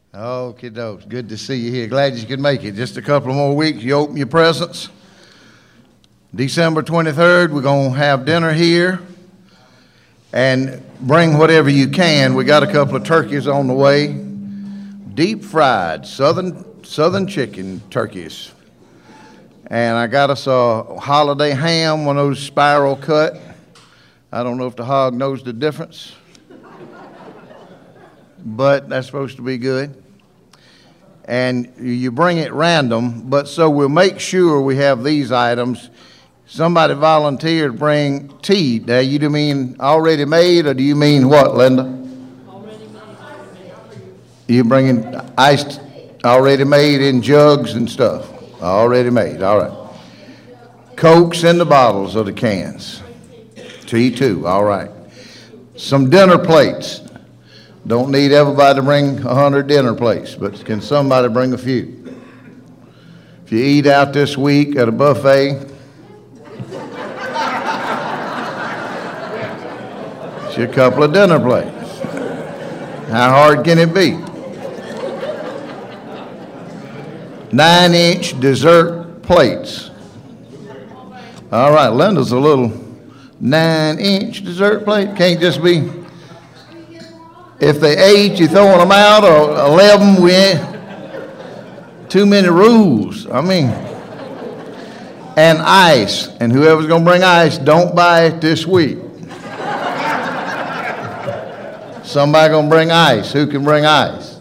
Okie doke. Good to see you here. Glad you could make it. Just a couple of more weeks, you open your presents. December 23rd, we're going to have dinner here. And bring whatever you can. We got a couple of turkeys on the way. Deep fried southern chicken turkeys. And I got us a holiday ham, one of those spiral cut. I don't know if the hog knows the difference. But that's supposed to be good. And you bring it random, but so we'll make sure we have these items. Somebody volunteered to bring tea. Now, you do mean already made, or do you mean what, Linda? Already made. You bringing iced, already made in jugs and stuff? Already made, all right. Cokes in the bottles or the cans? Tea too, all right. Some dinner plates. Don't need everybody to bring 100 dinner plates, but can somebody bring a few? If you eat out this week at a buffet, it's a couple of dinner plates. How hard can it be? 9-inch dessert plates. All right, Linda's a little 9-inch dessert plate. Can't just be. If they 8, you throwing them out, or 11, we ain't. Too many rules. I mean, and ice. And whoever's going to bring ice, don't buy it this week. Somebody going to bring ice. Who can bring ice?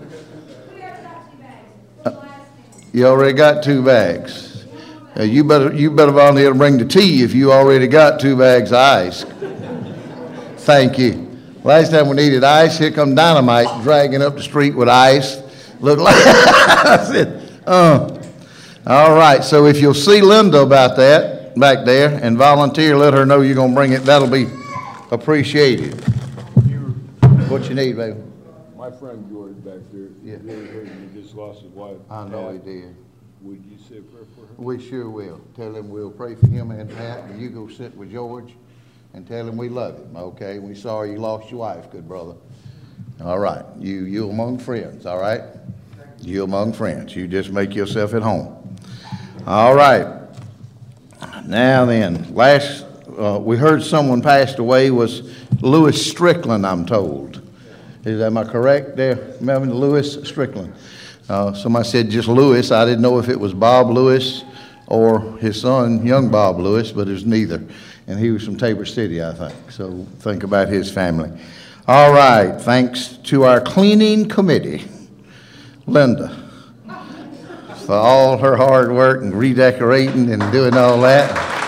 You already got 2 bags. You better volunteer to bring the tea if you already got 2 bags of ice. Thank you. Last time we needed ice, here come Dynamite dragging up the street with ice. Look like I said, all right, so if you'll see Linda about that back there and volunteer, let her know you're going to bring it. That'll be appreciated. What you need, baby? My friend George back there, Yeah. he just lost his wife. I know he did. Would you say a prayer for her? We sure will. Tell him we'll pray for him and Pat, and you go sit with George and tell him we love him, okay? We're sorry you lost your wife, good brother. All right, you among friends, all right? You among friends. You just make yourself at home. All right. Now then, we heard someone passed away was Lewis Strickland, I'm told. Am I correct there? Remember Lewis Strickland? Somebody said just Lewis. I didn't know if it was Bob Lewis or his son, young Bob Lewis, but it was neither. And he was from Tabor City, I think. So think about his family. All right. Thanks to our cleaning committee, Linda, for all her hard work and redecorating and doing all that.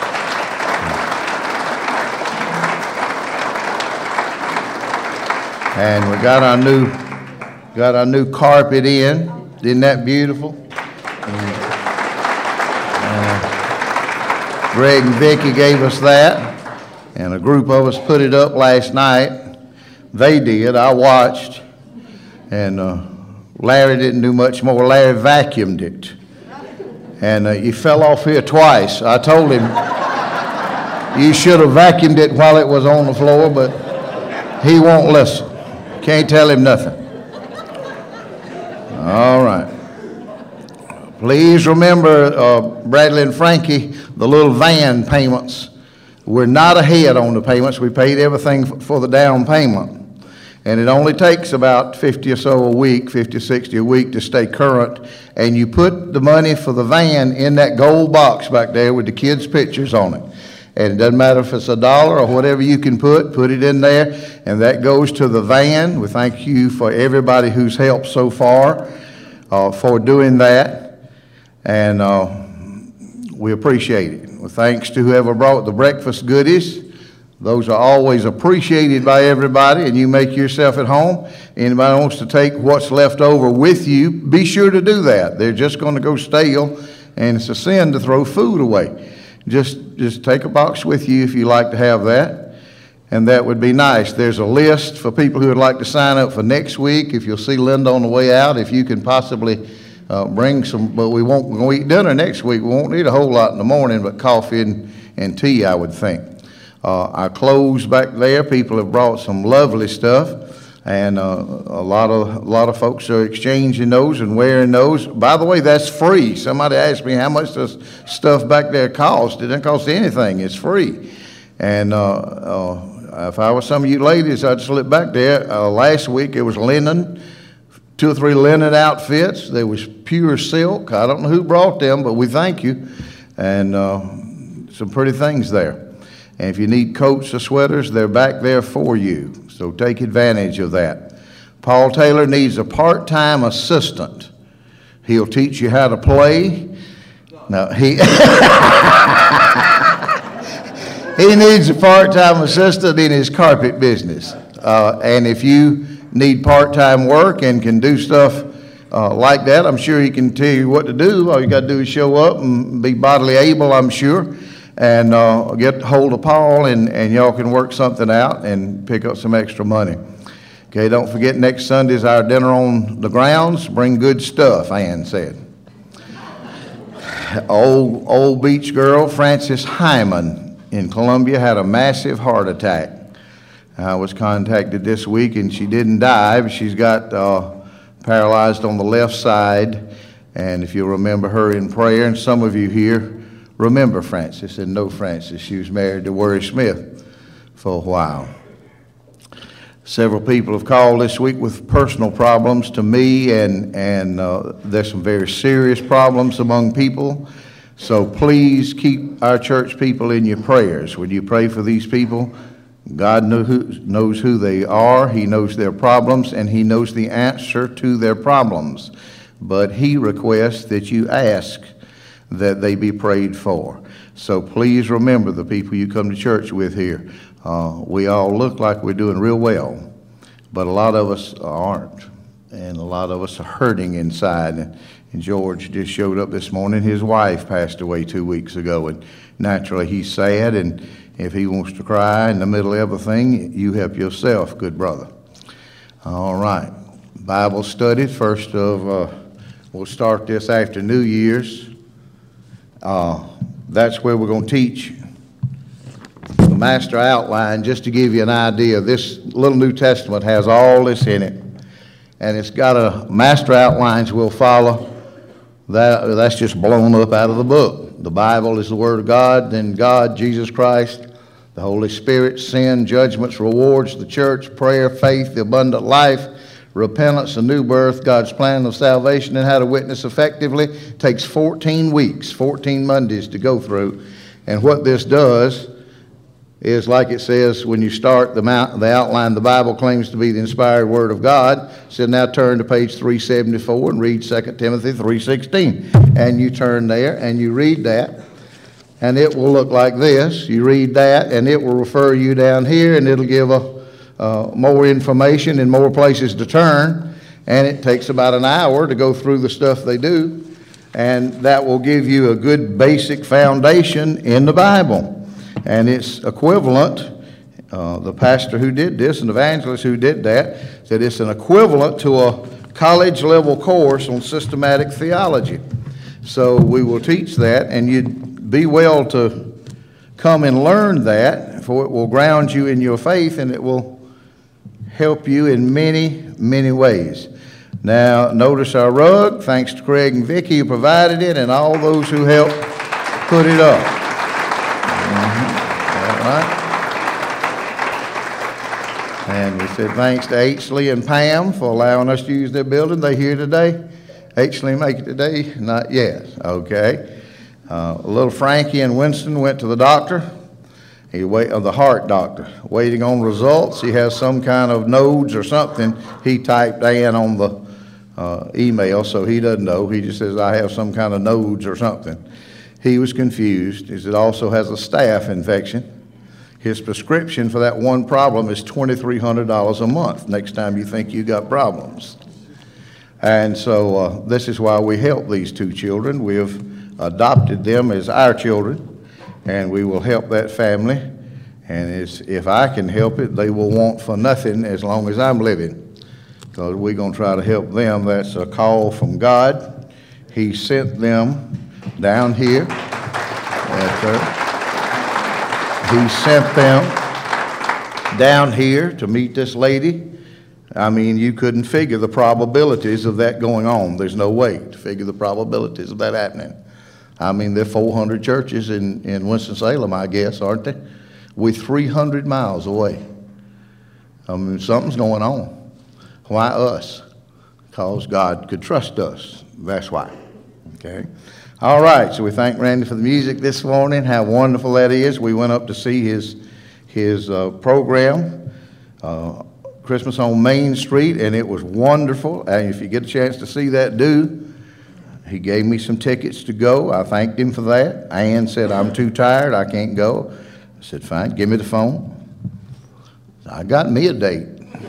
And we got our new carpet in. Isn't that beautiful? Greg and Vicki gave us that, and a group of us put it up last night. They did. I watched, and Larry didn't do much more. Larry vacuumed it, and he fell off here twice. I told him you should have vacuumed it while it was on the floor, but he won't listen. Can't tell him nothing. All right. Please remember, Bradley and Frankie, the little van payments. We're not ahead on the payments. We paid everything for the down payment. And it only takes about 50 or so a week, 50 or 60 a week to stay current. And you put the money for the van in that gold box back there with the kids' pictures on it. And it doesn't matter if it's $1 or whatever you can put it in there. And that goes to the van. We thank you for everybody who's helped so far for doing that. And we appreciate it. Well, thanks to whoever brought the breakfast goodies. Those are always appreciated by everybody, and you make yourself at home. Anybody wants to take what's left over with you, be sure to do that. They're just going to go stale, and it's a sin to throw food away. Just take a box with you if you like to have that, and that would be nice. There's a list for people who would like to sign up for next week. If you'll see Linda on the way out, if you can possibly bring some, but we're going to eat dinner next week. We won't need a whole lot in the morning, but coffee and tea, I would think. Our clothes back there, people have brought some lovely stuff. And a lot of folks are exchanging those and wearing those. By the way, that's free. Somebody asked me how much does stuff back there cost. It doesn't cost anything. It's free. And if I was some of you ladies, I'd slip back there. Last week it was linen, 2 or 3 linen outfits. There was pure silk. I don't know who brought them, but we thank you. And some pretty things there. And if you need coats or sweaters, they're back there for you. So take advantage of that. Paul Taylor needs a part-time assistant. He'll teach you how to play. No, he needs a part-time assistant in his carpet business. And if you need part-time work and can do stuff like that, I'm sure he can tell you what to do. All you got to do is show up and be bodily able, I'm sure. And get hold of Paul, and y'all can work something out and pick up some extra money. Okay, don't forget next Sunday is our dinner on the grounds. Bring good stuff, Ann said. Old beach girl Frances Hyman in Columbia had a massive heart attack. I was contacted this week, and she didn't die, but she's got paralyzed on the left side. And if you'll remember her in prayer, and some of you here remember Frances and know Frances. She was married to Worry Smith for a while. Several people have called this week with personal problems to me, and there's some very serious problems among people. So please keep our church people in your prayers. When you pray for these people, God knows who they are. He knows their problems, and He knows the answer to their problems. But He requests that you ask that they be prayed for. So please remember the people you come to church with here. We all look like we're doing real well, but a lot of us aren't, and a lot of us are hurting inside. And George just showed up this morning. His wife passed away 2 weeks ago, and naturally he's sad, and if he wants to cry in the middle of everything, you help yourself, good brother. All right, Bible study. First of, we'll start this after New Year's. That's where we're going to teach the master outline. Just to give you an idea, this little New Testament has all this in it, and it's got a master outlines we'll follow. That's just blown up out of the book. The Bible is the Word of God, then God, Jesus Christ, the Holy Spirit, sin, judgments, rewards, the church, prayer, faith, the abundant life, repentance, a new birth, God's plan of salvation, and how to witness effectively. It takes 14 weeks, 14 Mondays to go through. And what this does is, like it says when you start the outline, the Bible claims to be the inspired Word of God. So now turn to page 374 and read 2 Timothy 3:16. And you turn there and you read that, and it will look like this. You read that, and it will refer you down here, and it'll give more information and more places to turn, and it takes about an hour to go through the stuff they do, and that will give you a good basic foundation in the Bible. And it's equivalent, the pastor who did this, an evangelist who did that, said it's an equivalent to a college level course on systematic theology. So we will teach that, and you'd be well to come and learn that, for it will ground you in your faith, and it will help you in many, many ways. Now, notice our rug, thanks to Craig and Vicki who provided it, and all those who helped put it up. All right. And we said thanks to H. and Pam for allowing us to use their building. They here today? H. make it today? Not yet. Okay. Little Frankie and Winston went to the doctor. The heart doctor, waiting on results. He has some kind of nodes or something. He typed in on the email, so he doesn't know. He just says, I have some kind of nodes or something. He was confused. He said, also has a staph infection. His prescription for that one problem is $2,300 a month next time you think you got problems. And so this is why we help these two children. We have adopted them as our children, and we will help that family. And if I can help it, they will want for nothing as long as I'm living, because we're going to try to help them. That's a call from God. He sent them down here. He sent them down here to meet this lady I mean, you couldn't figure the probabilities of that going on. There's no way to figure the probabilities of that happening. I mean, there are 400 churches in Winston-Salem, I guess, aren't there? We're 300 miles away. I mean, something's going on. Why us? Because God could trust us. That's why. Okay? All right, so we thank Randy for the music this morning. How wonderful that is. We went up to see his program, Christmas on Main Street, and it was wonderful. And if you get a chance to see that, do. He gave me some tickets to go. I thanked him for that. Ann said, I'm too tired. I can't go. I said, fine, give me the phone. I got me a date.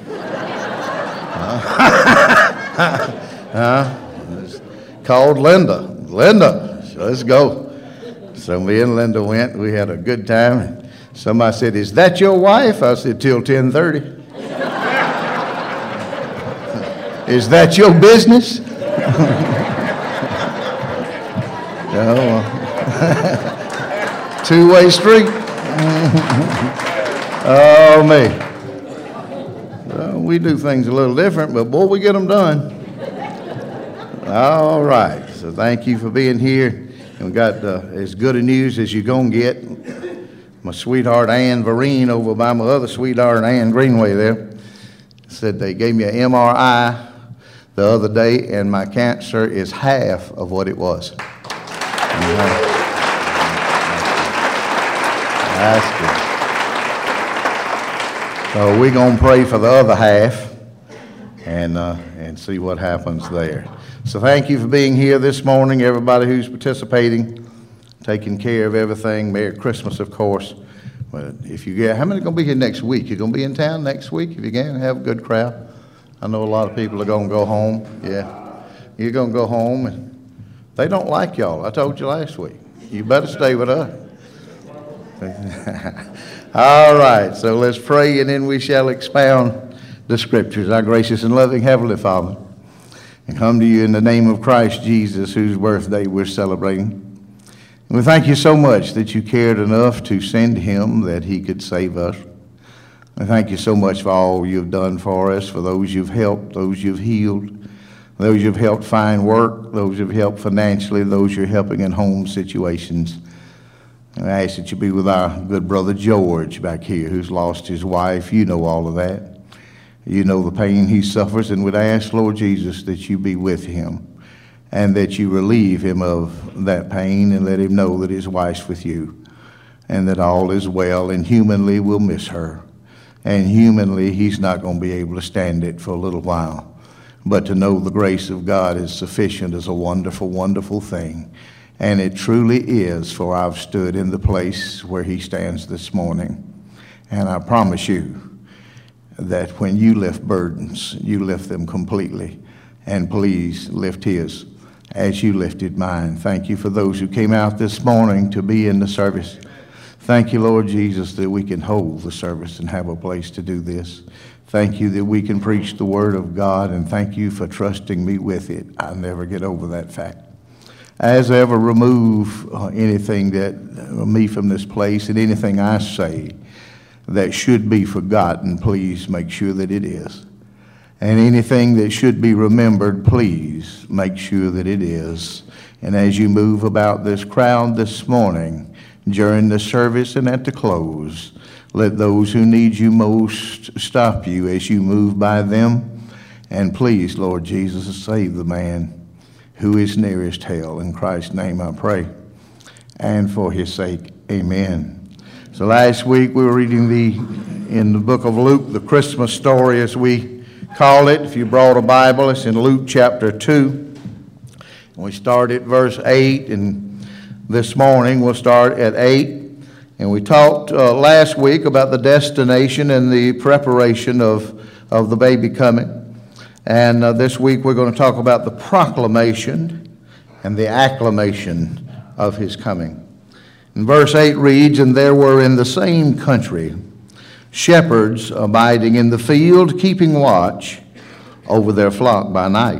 Called Linda. Linda, let's go. So me and Linda went. We had a good time. Somebody said, is that your wife? I said, till 10:30. Is that your business? Two-way street. Oh, me. Well, we do things a little different, but boy, we get them done. All right. So thank you for being here. And we got as good a news as you're going to get. My sweetheart Ann Vereen over by my other sweetheart Ann Greenway there said they gave me an MRI the other day, and my cancer is half of what it was. That's good. So we're going to pray for the other half and see what happens there. So thank you for being here this morning, everybody who's participating, taking care of everything. Merry Christmas, of course. But if you get, how many are going to be here next week? You're going to be in town next week? If you can, have a good crowd. I know a lot of people are going to go home. Yeah. You're going to go home, and they don't like y'all. I told you last week. You better stay with us. All right, so let's pray, and then we shall expound the Scriptures. Our gracious and loving Heavenly Father, and come to you in the name of Christ Jesus, whose birthday we're celebrating. And we thank you so much that you cared enough to send him that he could save us. I thank you so much for all you've done for us, for those you've helped, those you've healed, those you've helped find work, those you've helped financially, those you're helping in home situations. And I ask that you be with our good brother George back here, who's lost his wife. You know all of that. You know the pain he suffers, and would ask, Lord Jesus, that you be with him and that you relieve him of that pain and let him know that his wife's with you and that all is well, and humanly we'll miss her. And humanly, he's not going to be able to stand it for a little while. But to know the grace of God is sufficient is a wonderful, wonderful thing. And it truly is, for I've stood in the place where he stands this morning. And I promise you that when you lift burdens, you lift them completely. And please lift his as you lifted mine. Thank you for those who came out this morning to be in the service. Thank you, Lord Jesus, that we can hold the service and have a place to do this. Thank you that we can preach the Word of God, and thank you for trusting me with it. I'll never get over that fact. As I ever remove anything that me from this place and anything I say that should be forgotten, please make sure that it is. And anything that should be remembered, please make sure that it is. And as you move about this crowd this morning, during the service and at the close, let those who need you most stop you as you move by them. And please, Lord Jesus, save the man who is nearest hell. In Christ's name I pray. And for his sake, amen. So last week we were reading in the book of Luke, the Christmas story as we call it. If you brought a Bible, it's in Luke chapter 2. We start at verse 8, and this morning we'll start at 8. And we talked last week about the destination and the preparation of the baby coming. And this week we're going to talk about the proclamation and the acclamation of his coming. And verse 8 reads, "And there were in the same country shepherds abiding in the field, keeping watch over their flock by night.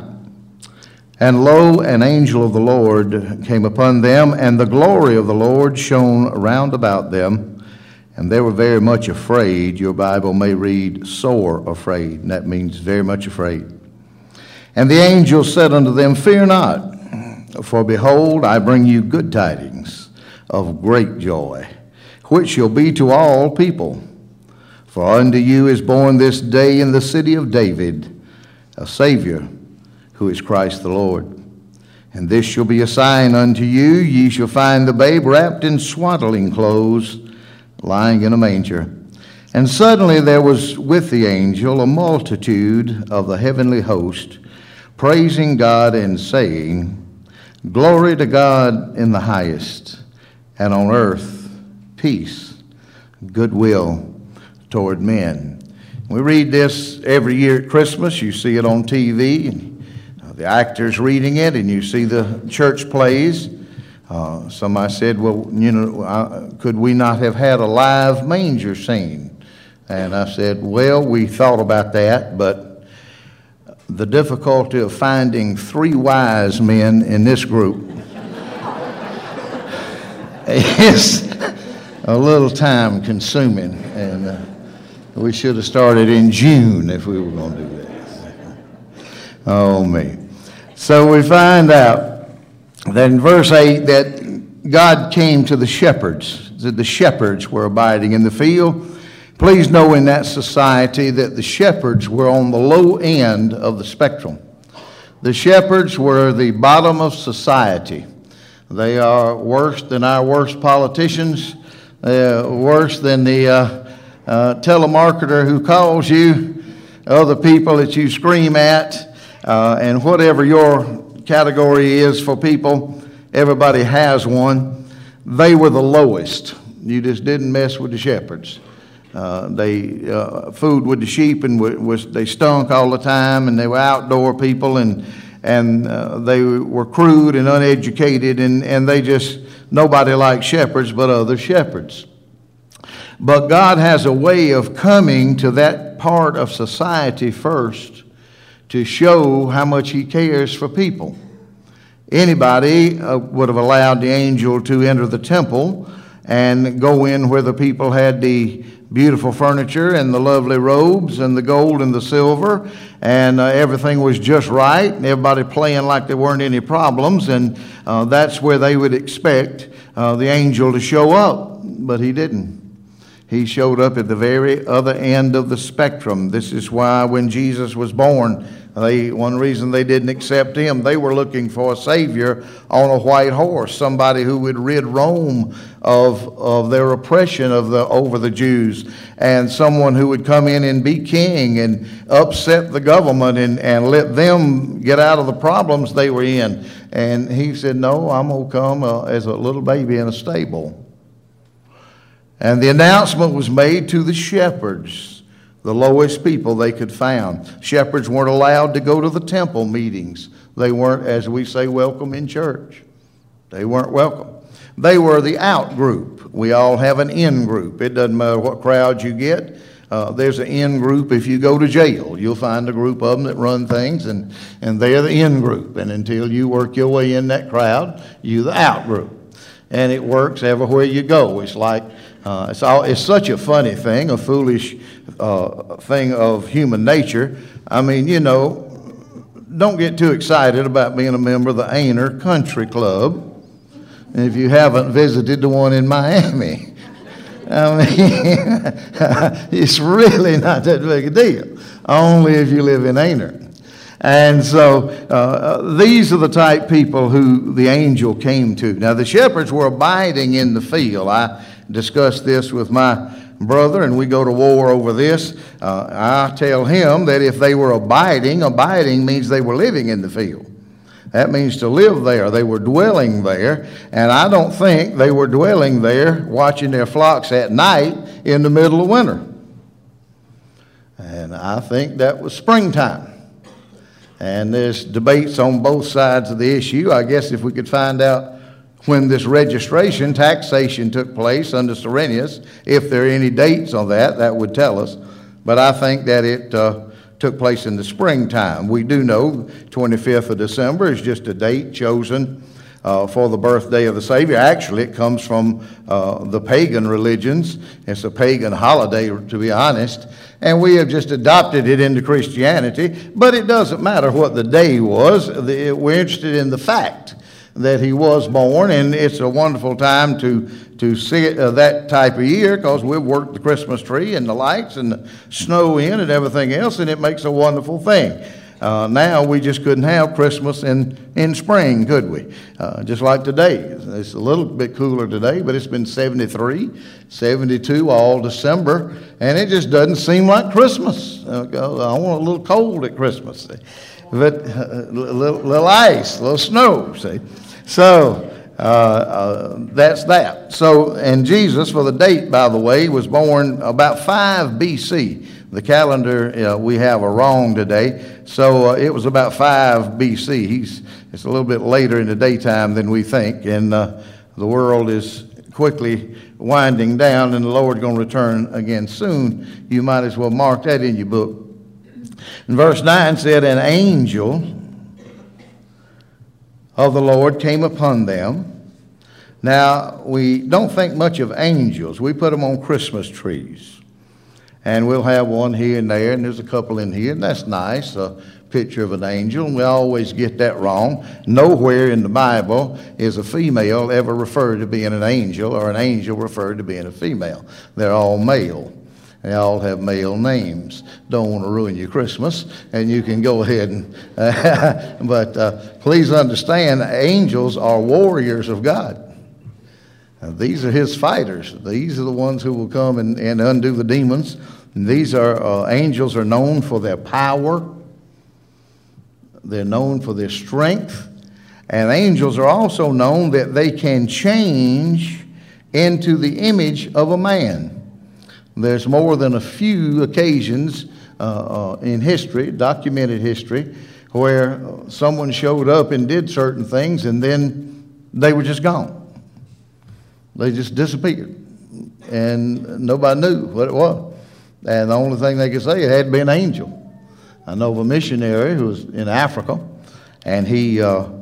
And lo, an angel of the Lord came upon them, and the glory of the Lord shone round about them, And they were very much afraid. Your Bible may read sore afraid, and that means very much afraid. And the angel said unto them, Fear not, for behold, I bring you good tidings of great joy, which shall be to all people. For unto you is born this day in the city of David a Savior, who is Christ the Lord. And this shall be a sign unto you, ye shall find the babe wrapped in swaddling clothes, lying in a manger. And suddenly there was with the angel a multitude of the heavenly host, praising God and saying, Glory to God in the highest, and on earth peace, goodwill toward men. We read this every year at Christmas. You see it on TV, and the actors reading it, and you see the church plays. Somebody said, well, could we not have had a live manger scene? And I said, well, we thought about that, but the difficulty of finding 3 wise men in this group is a little time consuming, and we should have started in June if we were going to do that. Oh, me. So we find out that in verse 8 that God came to the shepherds, that the shepherds were abiding in the field. Please know in that society that the shepherds were on the low end of the spectrum. The shepherds were the bottom of society. They are worse than our worst politicians, worse than the telemarketer who calls you, other people that you scream at, and whatever your category is for people, everybody has one. They were the lowest. You just didn't mess with the shepherds. They food with the sheep, and they stunk all the time, and they were outdoor people, and they were crude and uneducated, and they just, nobody liked shepherds but other shepherds. But God has a way of coming to that part of society first to show how much He cares for people. Anybody would have allowed the angel to enter the temple and go in where the people had the beautiful furniture and the lovely robes and the gold and the silver, and everything was just right, and everybody playing like there weren't any problems, and that's where they would expect the angel to show up, but he didn't. He showed up at the very other end of the spectrum. This is why when Jesus was born, one reason they didn't accept him, they were looking for a Savior on a white horse, somebody who would rid Rome of their oppression over the Jews, and someone who would come in and be king and upset the government and let them get out of the problems they were in. And he said, no, I'm going to come as a little baby in a stable. And the announcement was made to the shepherds, the lowest people they could find. Shepherds weren't allowed to go to the temple meetings. They weren't, as we say, welcome in church. They weren't welcome. They were the out group. We all have an in group. It doesn't matter what crowd you get. There's an in group. If you go to jail, you'll find a group of them that run things, and they're the in group. And until you work your way in that crowd, you're the out group. And it works everywhere you go. It's like it's such a funny thing, a foolish thing of human nature. I mean, don't get too excited about being a member of the Ainer Country Club if you haven't visited the one in Miami. I mean, it's really not that big a deal, only if you live in Ainer. And so these are the type people who the angel came to. Now, the shepherds were abiding in the field. I discussed this with my brother, and we go to war over this. I tell him that if they were abiding means they were living in the field. That means to live there. They were dwelling there, and I don't think they were dwelling there watching their flocks at night in the middle of winter. And I think that was springtime. And there's debates on both sides of the issue. I guess if we could find out when this taxation took place under Cyrenius, if there are any dates on that, that would tell us. But I think that it took place in the springtime. We do know 25th of December is just a date chosen for the birthday of the Savior. Actually, it comes from the pagan religions. It's a pagan holiday, to be honest, and we have just adopted it into Christianity. But it doesn't matter what the day was. We're interested in the fact that he was born, and it's a wonderful time to see it, that type of year, because we've worked the Christmas tree and the lights and the snow in and everything else, and it makes a wonderful thing. Now we just couldn't have Christmas in spring, could we? Just like today. It's a little bit cooler today, but it's been 73, 72 all December, and it just doesn't seem like Christmas. I want a little cold at Christmas, but a little ice, a little snow, see. So that's that. So, and Jesus, for the date, by the way, was born about 5 BC. The calendar we have are wrong today. So it was about 5 BC. It's a little bit later in the daytime than we think. And the world is quickly winding down, and the Lord's going to return again soon. You might as well mark that in your book. And verse 9 said, an angel of the Lord came upon them. Now, we don't think much of angels. We put them on Christmas trees. And we'll have one here and there, and there's a couple in here, and that's nice, a picture of an angel. And we always get that wrong. Nowhere in the Bible is a female ever referred to being an angel, or an angel referred to being a female. They're all male. They all have male names. Don't want to ruin your Christmas, and you can go ahead and... but please understand, angels are warriors of God. These are his fighters. These are the ones who will come and undo the demons. And these are angels are known for their power. They're known for their strength. And angels are also known that they can change into the image of a man. There's more than a few occasions in history, documented history, where someone showed up and did certain things, and then they were just gone. They just disappeared, and nobody knew what it was. And the only thing they could say, it had to be an angel. I know of a missionary who was in Africa, and he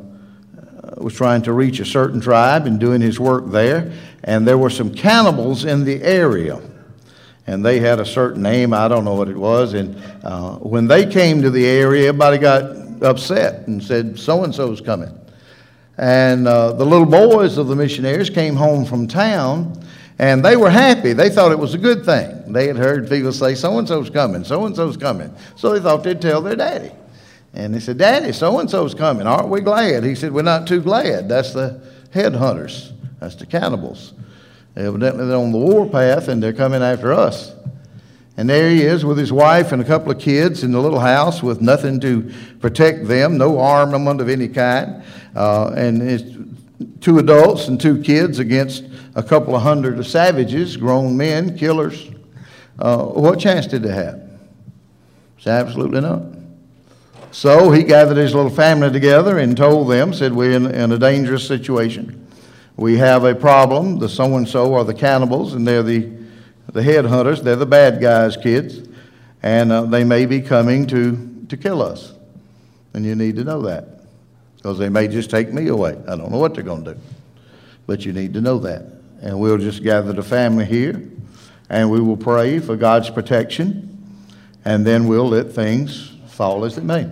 was trying to reach a certain tribe and doing his work there, and there were some cannibals in the area. And they had a certain name, I don't know what it was. And when they came to the area, everybody got upset and said, so-and-so's coming. And the little boys of the missionaries came home from town, and they were happy. They thought it was a good thing. They had heard people say, so-and-so's coming, so-and-so's coming. So they thought they'd tell their daddy. And they said, Daddy, so-and-so's coming. Aren't we glad? He said, we're not too glad. That's the headhunters. That's the cannibals. Evidently they're on the warpath, and they're coming after us. And there he is with his wife and a couple of kids in the little house with nothing to protect them, no armament of any kind. And it's 2 adults and 2 kids against a couple of hundred of savages, grown men, killers. What chance did they have? It's absolutely none. So he gathered his little family together and told them, said, we're in a dangerous situation. We have a problem. The so-and-so are the cannibals, and they're the headhunters. They're the bad guys' kids, and they may be coming to kill us. And you need to know that, because they may just take me away. I don't know what they're going to do, but you need to know that. And we'll just gather the family here, and we will pray for God's protection, and then we'll let things fall as it may.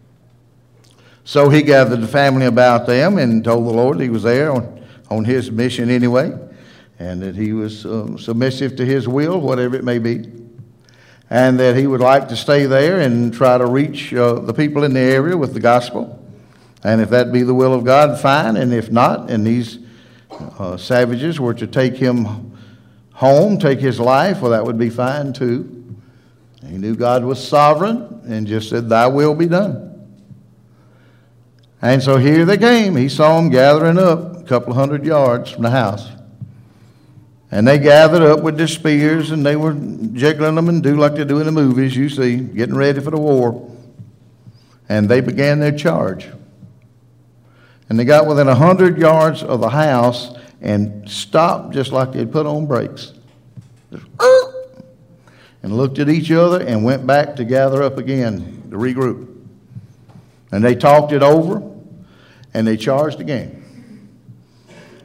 So he gathered the family about them and told the Lord he was there on his mission anyway, and that he was submissive to his will, whatever it may be, and that he would like to stay there and try to reach the people in the area with the gospel. And if that be the will of God, fine, and if not, and these savages were to take him home, take his life, well, that would be fine too. He knew God was sovereign and just said, thy will be done. And so here they came. He saw them gathering up a couple of 100 yards from the house. And they gathered up with their spears, and they were jiggling them and do like they do in the movies, you see, getting ready for the war. And they began their charge. And they got within 100 yards of the house and stopped just like they'd put on brakes. And looked at each other and went back to gather up again, to regroup. And they talked it over, and they charged again.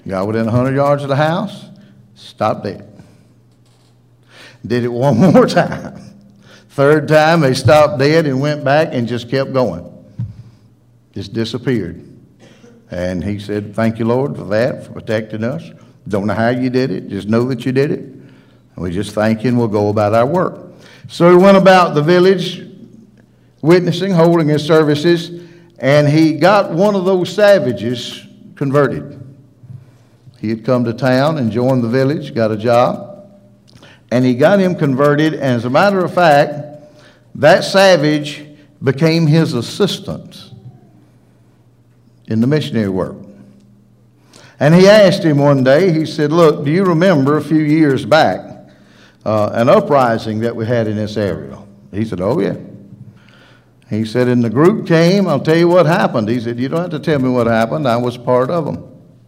Got within 100 yards of the house, stopped dead. Did it one more time. Third time, they stopped dead and went back and just kept going. Just disappeared. And he said, thank you, Lord, for that, for protecting us. Don't know how you did it. Just know that you did it. And we just thank you and we'll go about our work. So he went about the village witnessing, holding his services, and he got one of those savages converted. He had come to town and joined the village, got a job, and he got him converted. And as a matter of fact, that savage became his assistant in the missionary work. And he asked him one day, he said, look, do you remember a few years back an uprising that we had in this area? He said, oh, yeah. He said, and the group came, I'll tell you what happened. He said, you don't have to tell me what happened. I was part of them.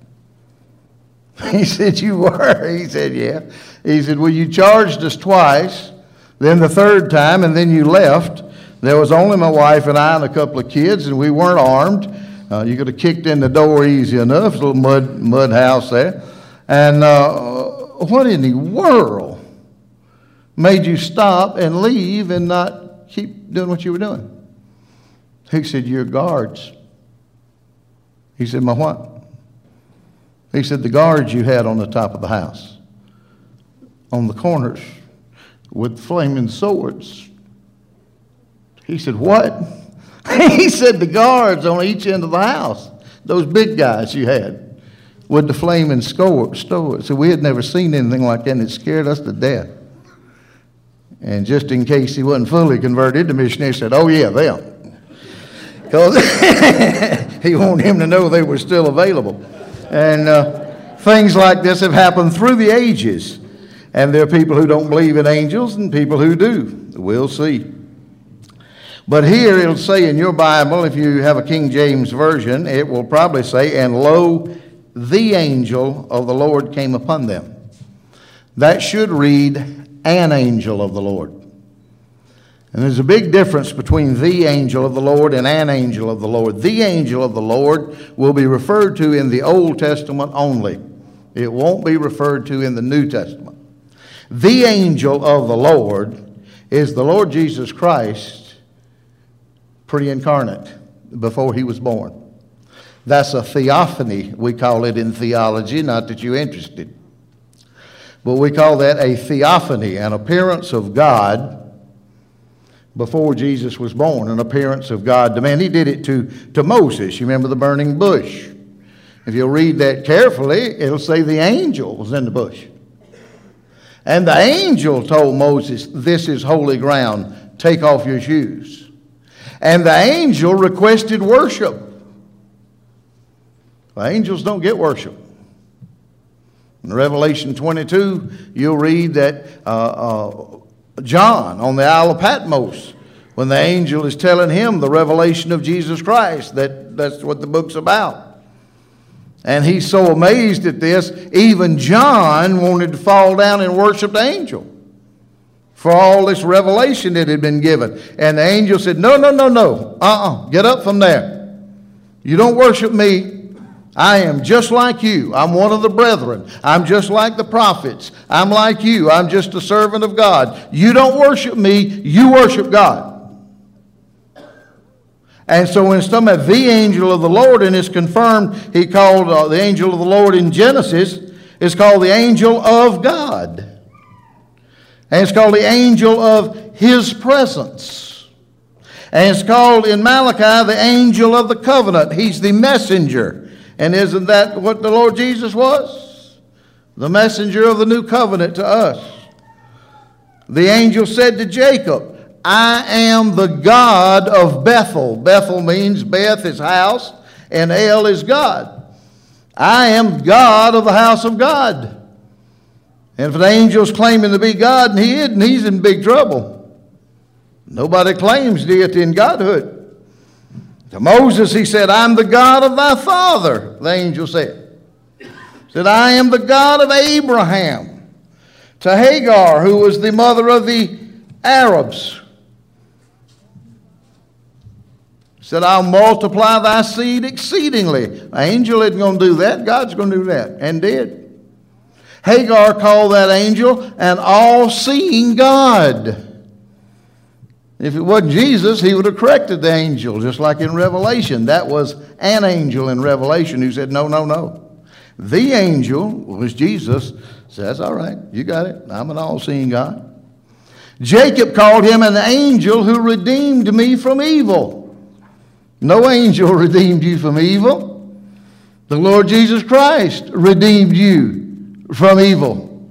He said, you were? He said, yeah. He said, well, you charged us twice, then the third time, and then you left. There was only my wife and I and a couple of kids, and we weren't armed. You could have kicked in the door easy enough. It's a little mud house there. And what in the world made you stop and leave and not keep doing what you were doing? He said, your guards. He said, my what? He said, the guards you had on the top of the house, on the corners, with flaming swords. He said, what? He said, the guards on each end of the house, those big guys you had, with the flaming swords. So we had never seen anything like that, and it scared us to death. And just in case he wasn't fully converted, the missionary said, oh, yeah, them. Because he wanted him to know they were still available. And things like this have happened through the ages. And there are people who don't believe in angels and people who do. We'll see. But here it'll say in your Bible, if you have a King James Version, it will probably say, and lo, the angel of the Lord came upon them. That should read, an angel of the Lord. And there's a big difference between the angel of the Lord and an angel of the Lord. The angel of the Lord will be referred to in the Old Testament only. It won't be referred to in the New Testament. The angel of the Lord is the Lord Jesus Christ, pre-incarnate, before he was born. That's a theophany, we call it in theology, not that you're interested. But we call that a theophany, an appearance of God before Jesus was born, an appearance of God to man. He did it to Moses. You remember the burning bush. If you'll read that carefully, it'll say the angel was in the bush. And the angel told Moses, this is holy ground, take off your shoes. And the angel requested worship. The angels don't get worship. In Revelation 22, you'll read that John on the Isle of Patmos, when the angel is telling him the revelation of Jesus Christ, that's what the book's about. And he's so amazed at this, even John wanted to fall down and worship the angel for all this revelation that had been given. And the angel said, no, get up from there. You don't worship me. I am just like you. I'm one of the brethren. I'm just like the prophets. I'm like you. I'm just a servant of God. You don't worship me. You worship God. And so when it's talking about the angel of the Lord, and it's confirmed, he called the angel of the Lord in Genesis, it's called the angel of God. And it's called the angel of his presence. And it's called in Malachi the angel of the covenant. He's the messenger. And isn't that what the Lord Jesus was? The messenger of the new covenant to us. The angel said to Jacob, I am the God of Bethel. Bethel means Beth is house, and El is God. I am God of the house of God. And if an angel's claiming to be God and he isn't, he's in big trouble. Nobody claims deity and godhood. To Moses he said, I'm the God of thy father, the angel said. He said, I am the God of Abraham. To Hagar, who was the mother of the Arabs, Said, I'll multiply thy seed exceedingly. An angel isn't going to do that. God's going to do that, and did. Hagar called that angel an all-seeing God. If it wasn't Jesus, he would have corrected the angel, just like in Revelation. That was an angel in Revelation who said, no, no, no. The angel was Jesus. Says, all right, you got it. I'm an all-seeing God. Jacob called him an angel who redeemed me from evil. No angel redeemed you from evil. The Lord Jesus Christ redeemed you from evil.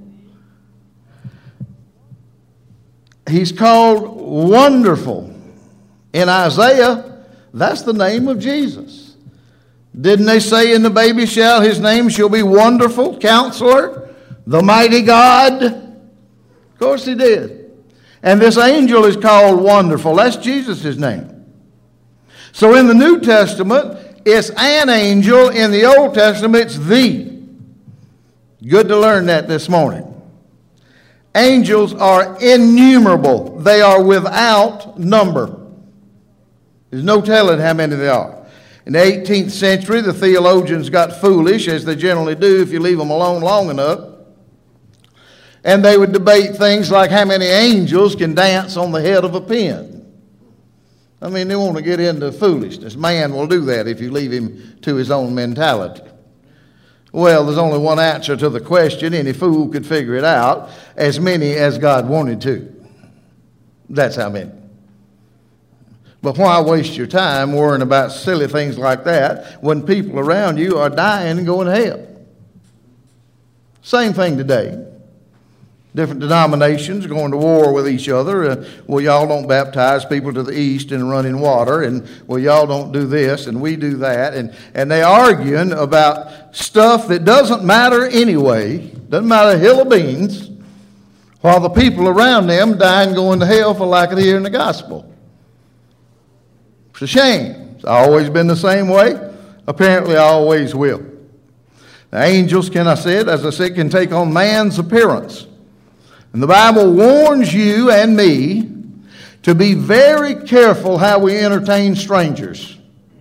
He's called Wonderful. In Isaiah, that's the name of Jesus. Didn't they say in the baby shout, his name shall be Wonderful, Counselor, the Mighty God? Of course he did. And this angel is called Wonderful. That's Jesus' name. So in the New Testament, it's an angel. In the Old Testament, it's the. Good to learn that this morning. Angels are innumerable. They are without number. There's no telling how many there are. In the 18th century, the theologians got foolish, as they generally do if you leave them alone long enough. And they would debate things like how many angels can dance on the head of a pin. I mean, they want to get into foolishness. Man will do that if you leave him to his own mentality. Well, there's only one answer to the question. Any fool could figure it out. As many as God wanted to. That's how many. But why waste your time worrying about silly things like that when people around you are dying and going to hell? Same thing today. Different denominations going to war with each other. Well, y'all don't baptize people to the east in running water. And, well, y'all don't do this and we do that. And they're arguing about stuff that doesn't matter anyway. Doesn't matter a hill of beans. While the people around them dying going to hell for lack of hearing the gospel. It's a shame. It's always been the same way. Apparently always will. The angels, as I said, can take on man's appearance. And the Bible warns you and me to be very careful how we entertain strangers.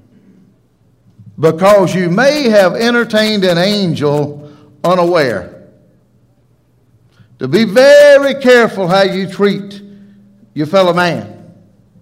Because you may have entertained an angel unaware. To be very careful how you treat your fellow man.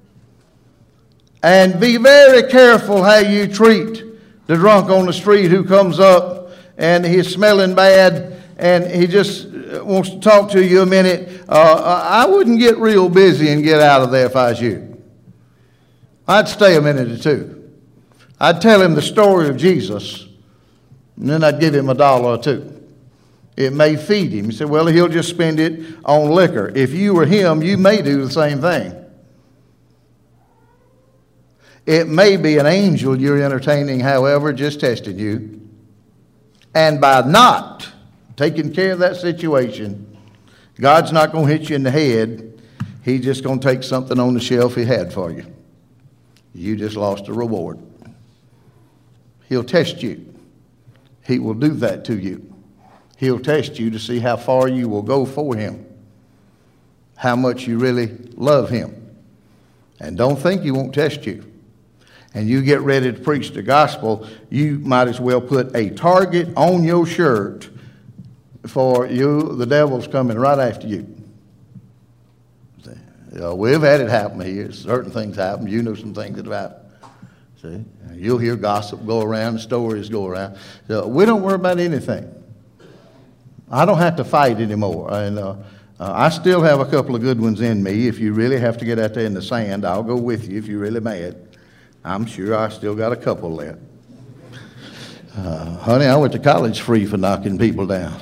And be very careful how you treat the drunk on the street who comes up and he's smelling bad and he just wants to talk to you a minute. I wouldn't get real busy and get out of there if I was you. I'd stay a minute or two. I'd tell him the story of Jesus, and then I'd give him $1 or $2. It may feed him. He said, well, he'll just spend it on liquor. If you were him, you may do the same thing. It may be an angel you're entertaining, however, just testing you. And by not taking care of that situation, God's not going to hit you in the head. He's just going to take something on the shelf he had for you. You just lost a reward. He'll test you. He will do that to you. He'll test you to see how far you will go for him, how much you really love him. And don't think he won't test you. And you get ready to preach the gospel, you might as well put a target on your shirt for you. The devil's coming right after you. We've had it happen here. Certain things happen. You know some things that have happened. See, you'll hear gossip go around, stories go around. So we don't worry about anything. I don't have to fight anymore. And I still have a couple of good ones in me. If you really have to get out there in the sand, I'll go with you if you're really mad. I'm sure I still got a couple left. Honey, I went to college free for knocking people down.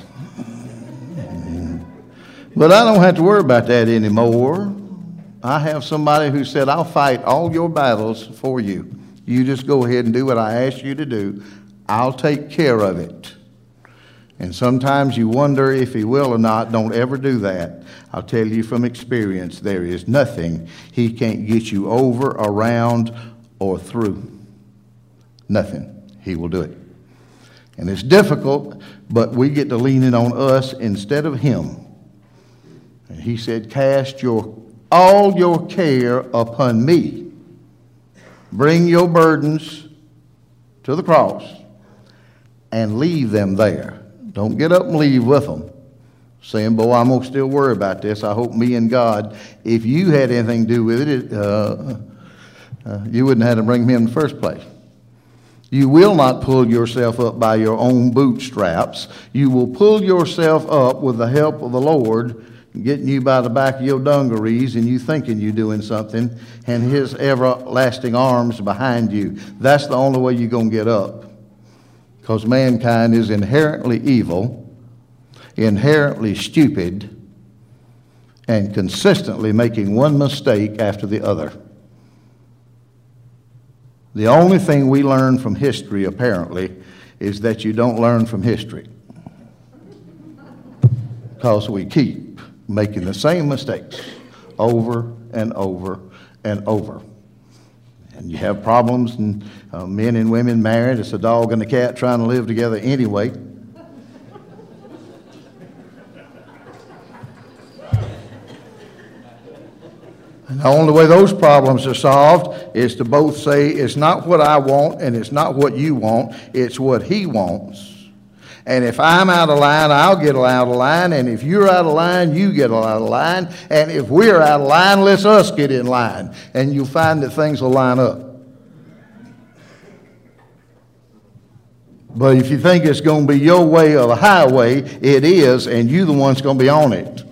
But I don't have to worry about that anymore. I have somebody who said, I'll fight all your battles for you. You just go ahead and do what I ask you to do. I'll take care of it. And sometimes you wonder if he will or not. Don't ever do that. I'll tell you from experience, there is nothing he can't get you over, around, or through. Nothing. He will do it. And it's difficult, but we get to lean in on us instead of him. And he said, cast all your care upon me. Bring your burdens to the cross and leave them there. Don't get up and leave with them, saying, boy, I'm going to still worry about this. I hope me and God, if you had anything to do with it, you wouldn't have to bring me in the first place. You will not pull yourself up by your own bootstraps. You will pull yourself up with the help of the Lord, getting you by the back of your dungarees and you thinking you're doing something, and His everlasting arms behind you. That's the only way you're going to get up. Because mankind is inherently evil, inherently stupid, and consistently making one mistake after the other. The only thing we learn from history, apparently, is that you don't learn from history. Because we keep making the same mistakes over and over and over. And you have problems, and men and women married. It's a dog and a cat trying to live together anyway. And the only way those problems are solved is to both say, it's not what I want and it's not what you want, it's what He wants. And if I'm out of line, I'll get out of line. And if you're out of line, you get out of line. And if we're out of line, let's us get in line. And you'll find that things will line up. But if you think it's going to be your way or the highway, it is, and you're the one's going to be on it.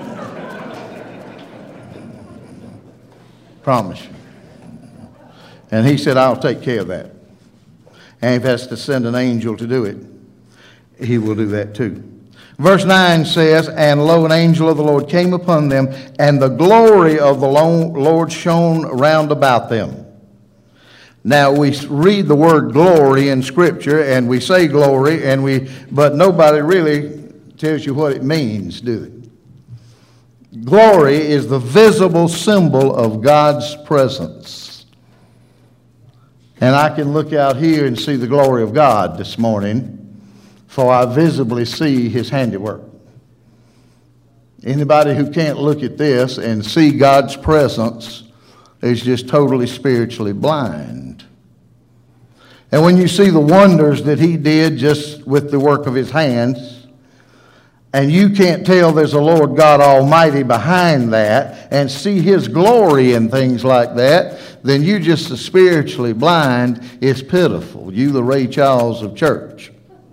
Promise you. And He said, I'll take care of that. And if that's to send an angel to do it, He will do that too. Verse 9 says, and lo, an angel of the Lord came upon them, and the glory of the Lord shone round about them. Now, we read the word glory in Scripture, and we say glory, but nobody really tells you what it means, do they? Glory is the visible symbol of God's presence. And I can look out here and see the glory of God this morning, for I visibly see His handiwork. Anybody who can't look at this and see God's presence is just totally spiritually blind. And when you see the wonders that He did just with the work of His hands, and you can't tell there's a Lord God Almighty behind that and see His glory in things like that, then you just spiritually blind. It's pitiful. You the Ray Charles of church.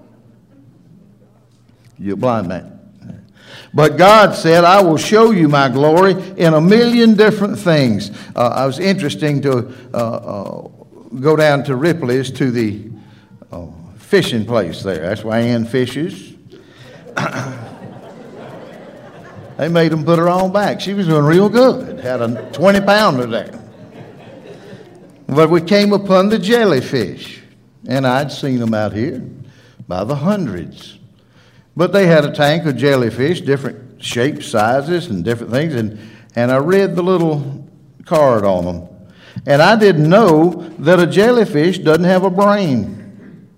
You're a blind man. But God said, I will show you my glory in a million different things. I was interesting to go down to Ripley's to the fishing place there. That's where Ann fishes. They made them put her on back. She was doing real good. Had a 20-pounder there. But we came upon the jellyfish. And I'd seen them out here by the hundreds. But they had a tank of jellyfish, different shapes, sizes, and different things. And I read the little card on them. And I didn't know that a jellyfish doesn't have a brain.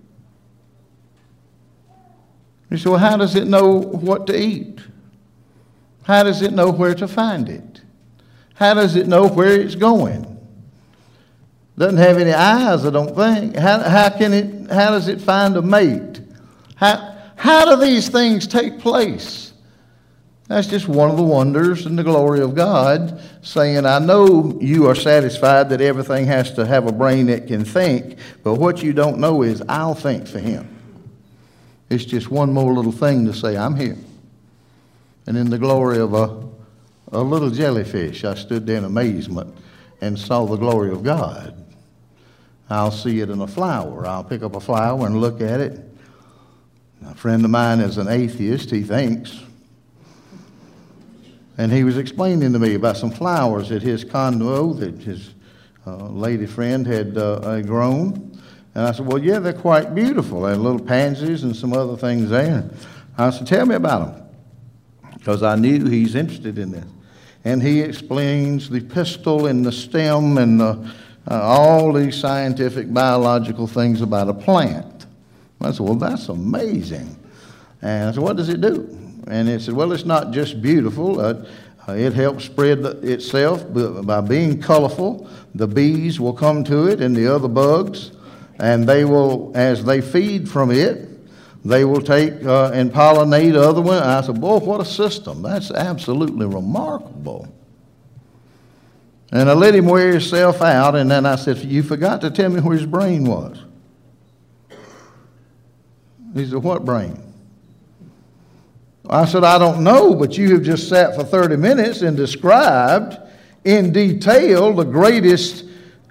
You say, well, how does it know what to eat? How does it know where to find it? How does it know where it's going? Doesn't have any eyes, I don't think. How does it find a mate? How do these things take place? That's just one of the wonders and the glory of God, saying, I know you are satisfied that everything has to have a brain that can think, but what you don't know is I'll think for him. It's just one more little thing to say, I'm here. And in the glory of a little jellyfish, I stood there in amazement and saw the glory of God. I'll see it in a flower. I'll pick up a flower and look at it. A friend of mine is an atheist, he thinks. And he was explaining to me about some flowers at his condo that his lady friend had grown. And I said, well, yeah, they're quite beautiful. They had little pansies and some other things there. I said, tell me about them. Because I knew he's interested in this. And he explains the pistil and the stem and all these scientific, biological things about a plant. I said, well, that's amazing. And I said, what does it do? And he said, well, it's not just beautiful. It helps spread itself by being colorful. The bees will come to it and the other bugs, and they will, as they feed from it, they will take and pollinate other ones. I said, boy, what a system. That's absolutely remarkable. And I let him wear himself out, and then I said, you forgot to tell me where his brain was. He said, what brain? I said, I don't know, but you have just sat for 30 minutes and described in detail the greatest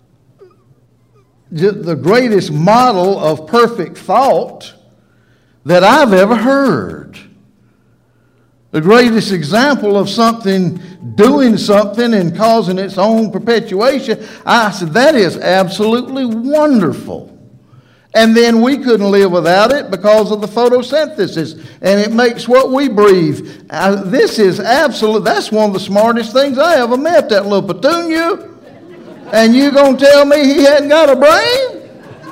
model of perfect thought that I've ever heard. The greatest example of something doing something and causing its own perpetuation. I said, that is absolutely wonderful. And then we couldn't live without it because of the photosynthesis. And it makes what we breathe. This is absolute. That's one of the smartest things I ever met, that little petunia. And you going to tell me he hadn't got a brain?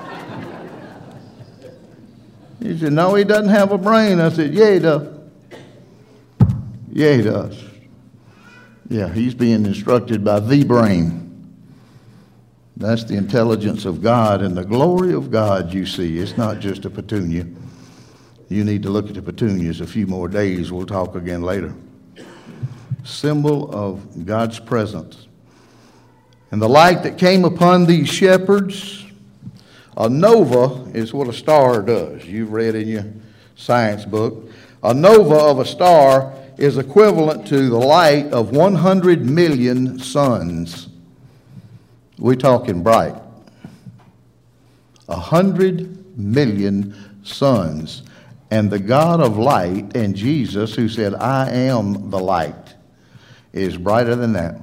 He said, no, he doesn't have a brain. I said, yeah, he does. Yeah, he does. Yeah, he's being instructed by the brain. That's the intelligence of God and the glory of God, you see. It's not just a petunia. You need to look at the petunias a few more days. We'll talk again later. Symbol of God's presence. And the light that came upon these shepherds, a nova is what a star does. You've read in your science book. A nova of a star is equivalent to the light of 100 million suns. We're talking bright. 100 million suns. And the God of light and Jesus, who said, I am the light, is brighter than that.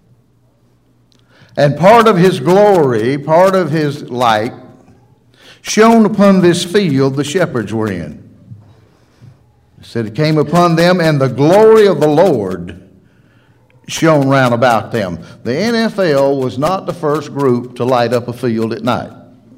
And part of his glory, part of his light, shone upon this field the shepherds were in. It said it came upon them, and the glory of the Lord shone round about them. The NFL was not the first group to light up a field at night.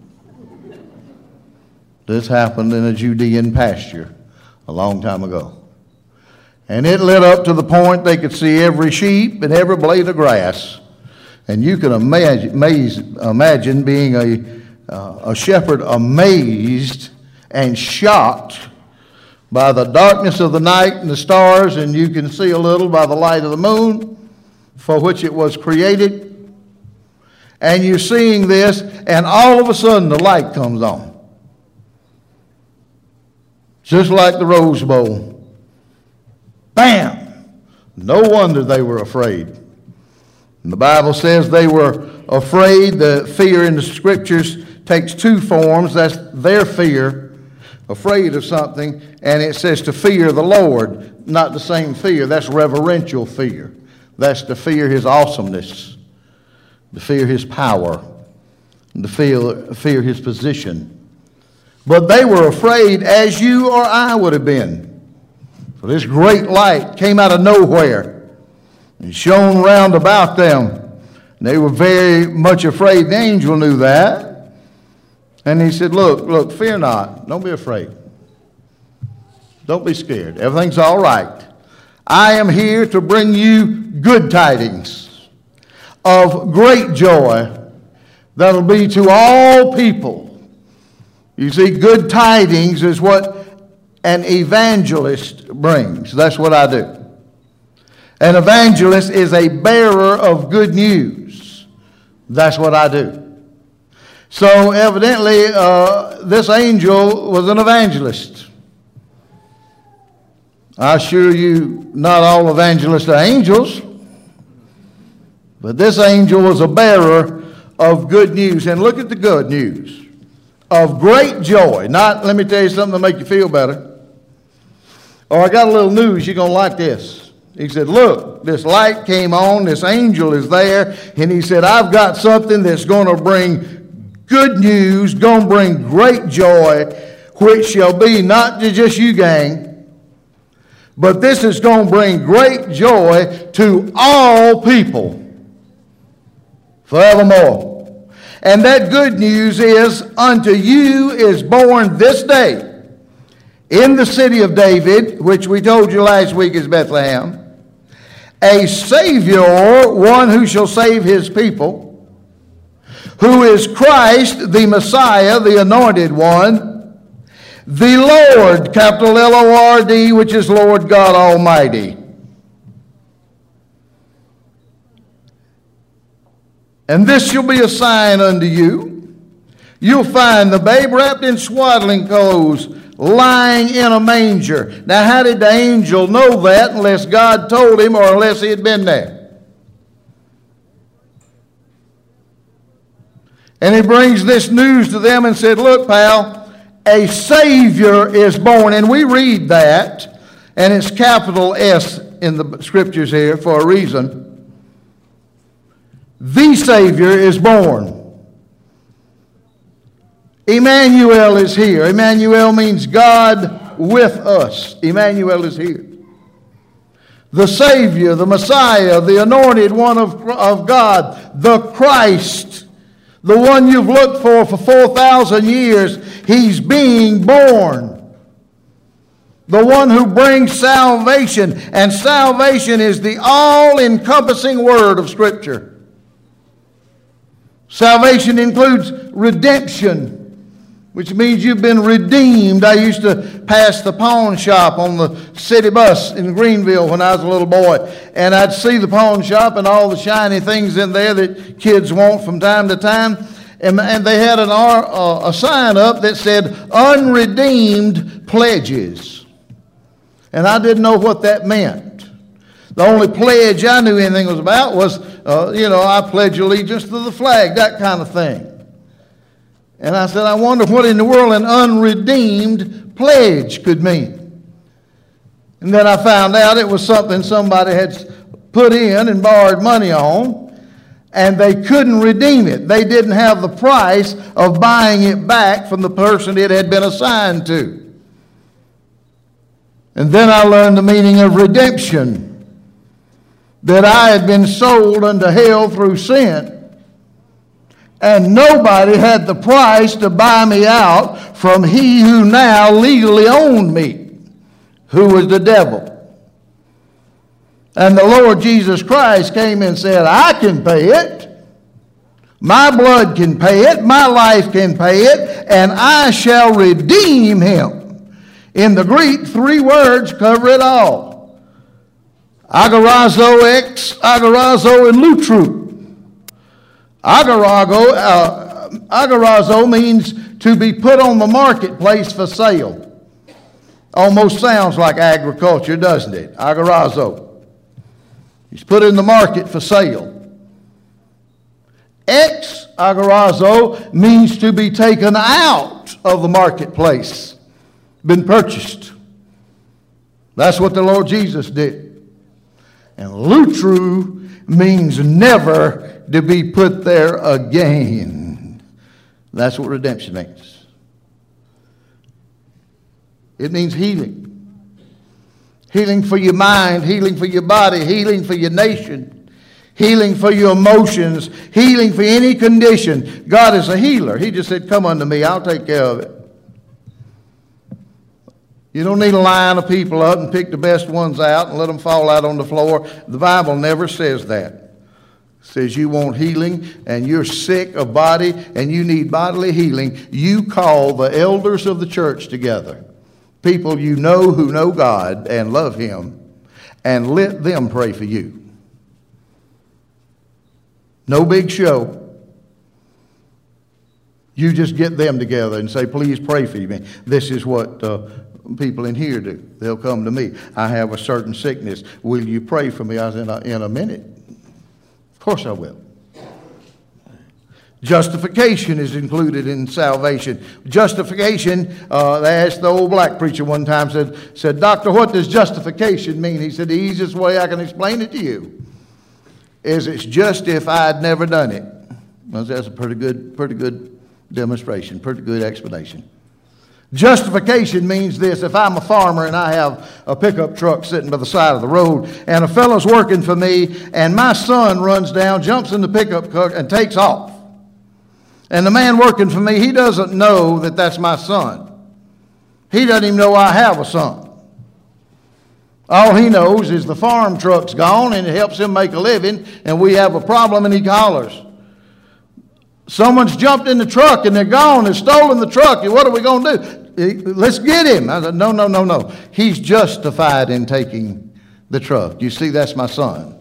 This happened in a Judean pasture a long time ago. And it lit up to the point they could see every sheep and every blade of grass. And you can imagine being a shepherd amazed and shocked by the darkness of the night and the stars, and you can see a little by the light of the moon, for which it was created. And you're seeing this, and all of a sudden the light comes on. Just like the Rose Bowl. Bam! No wonder they were afraid. And the Bible says they were afraid. The fear in the Scriptures takes two forms. That's their fear, afraid of something, and it says to fear the Lord. Not the same fear. That's reverential fear. That's to fear his awesomeness, to fear his power, and to fear his position. But they were afraid, as you or I would have been. For this great light came out of nowhere and shone round about them. And they were very much afraid. The angel knew that. And he said, look, fear not. Don't be afraid. Don't be scared. Everything's all right. I am here to bring you good tidings of great joy that'll be to all people. You see, good tidings is what an evangelist brings. That's what I do. An evangelist is a bearer of good news. That's what I do. So evidently, this angel was an evangelist. I assure you, not all evangelists are angels, but this angel was a bearer of good news. And look at the good news. Of great joy. Not, let me tell you something to make you feel better. Or I got a little news, you're going to like this. He said, look, this light came on, this angel is there, and he said, I've got something that's going to bring good news, going to bring great joy, which shall be not to just you, gang, but this is going to bring great joy to all people forevermore. And that good news is, unto you is born this day in the city of David, which we told you last week is Bethlehem, a Savior, one who shall save his people, who is Christ, the Messiah, the Anointed One, the Lord, capital L-O-R-D, which is Lord God Almighty. And this shall be a sign unto you. You'll find the babe wrapped in swaddling clothes, lying in a manger. Now, how did the angel know that unless God told him or unless he had been there? And he brings this news to them and said, look, pal, a Savior is born. And we read that, and it's capital S in the scriptures here for a reason. The Savior is born. Emmanuel is here. Emmanuel means God with us. Emmanuel is here. The Savior, the Messiah, the Anointed One of God, the Christ, the one you've looked for 4,000 years, he's being born. The one who brings salvation, and salvation is the all-encompassing word of Scripture. Salvation includes redemption, which means you've been redeemed. I used to pass the pawn shop on the city bus in Greenville when I was a little boy. And I'd see the pawn shop and all the shiny things in there that kids want from time to time. And they had a sign up that said, unredeemed pledges. And I didn't know what that meant. The only pledge I knew anything was about was, I pledge allegiance to the flag, that kind of thing. And I said, I wonder what in the world an unredeemed pledge could mean. And then I found out it was something somebody had put in and borrowed money on, and they couldn't redeem it. They didn't have the price of buying it back from the person it had been assigned to. And then I learned the meaning of redemption. That I had been sold unto hell through sin, and nobody had the price to buy me out from he who now legally owned me, who was the devil. And the Lord Jesus Christ came and said, I can pay it. My blood can pay it. My life can pay it. And I shall redeem him. In the Greek, 3 words cover it all. Agarazo, agarazo, and lutru. Agarazo means to be put on the marketplace for sale. Almost sounds like agriculture, doesn't it? Agarazo. He's put in the market for sale. Agarazo means to be taken out of the marketplace. Been purchased. That's what the Lord Jesus did. And lutru means never to be put there again. That's what redemption means. It means healing. Healing for your mind, healing for your body, healing for your nation, healing for your emotions, healing for any condition. God is a healer. He just said, come unto me, I'll take care of it. You don't need to line of people up and pick the best ones out and let them fall out on the floor. The Bible never says that. It says you want healing and you're sick of body and you need bodily healing. You call the elders of the church together, people you know who know God and love Him, and let them pray for you. No big show. You just get them together and say, please pray for me. This is what people in here do. They'll come to me. I have a certain sickness. Will you pray for me? I said, in a minute. Of course I will. Justification is included in salvation. Justification, they asked the old black preacher one time, said, Doctor, what does justification mean? He said, the easiest way I can explain it to you is it's just if I'd never done it. Well, that's a pretty good demonstration, pretty good explanation. Justification means this. If I'm a farmer and I have a pickup truck sitting by the side of the road and a fellow's working for me and my son runs down, jumps in the pickup truck and takes off. And the man working for me, he doesn't know that that's my son. He doesn't even know I have a son. All he knows is the farm truck's gone and it helps him make a living, and we have a problem and he hollers. Someone's jumped in the truck and they're gone and stolen the truck. What are we going to do? Let's get him. I said, no. He's justified in taking the truck. You see, that's my son.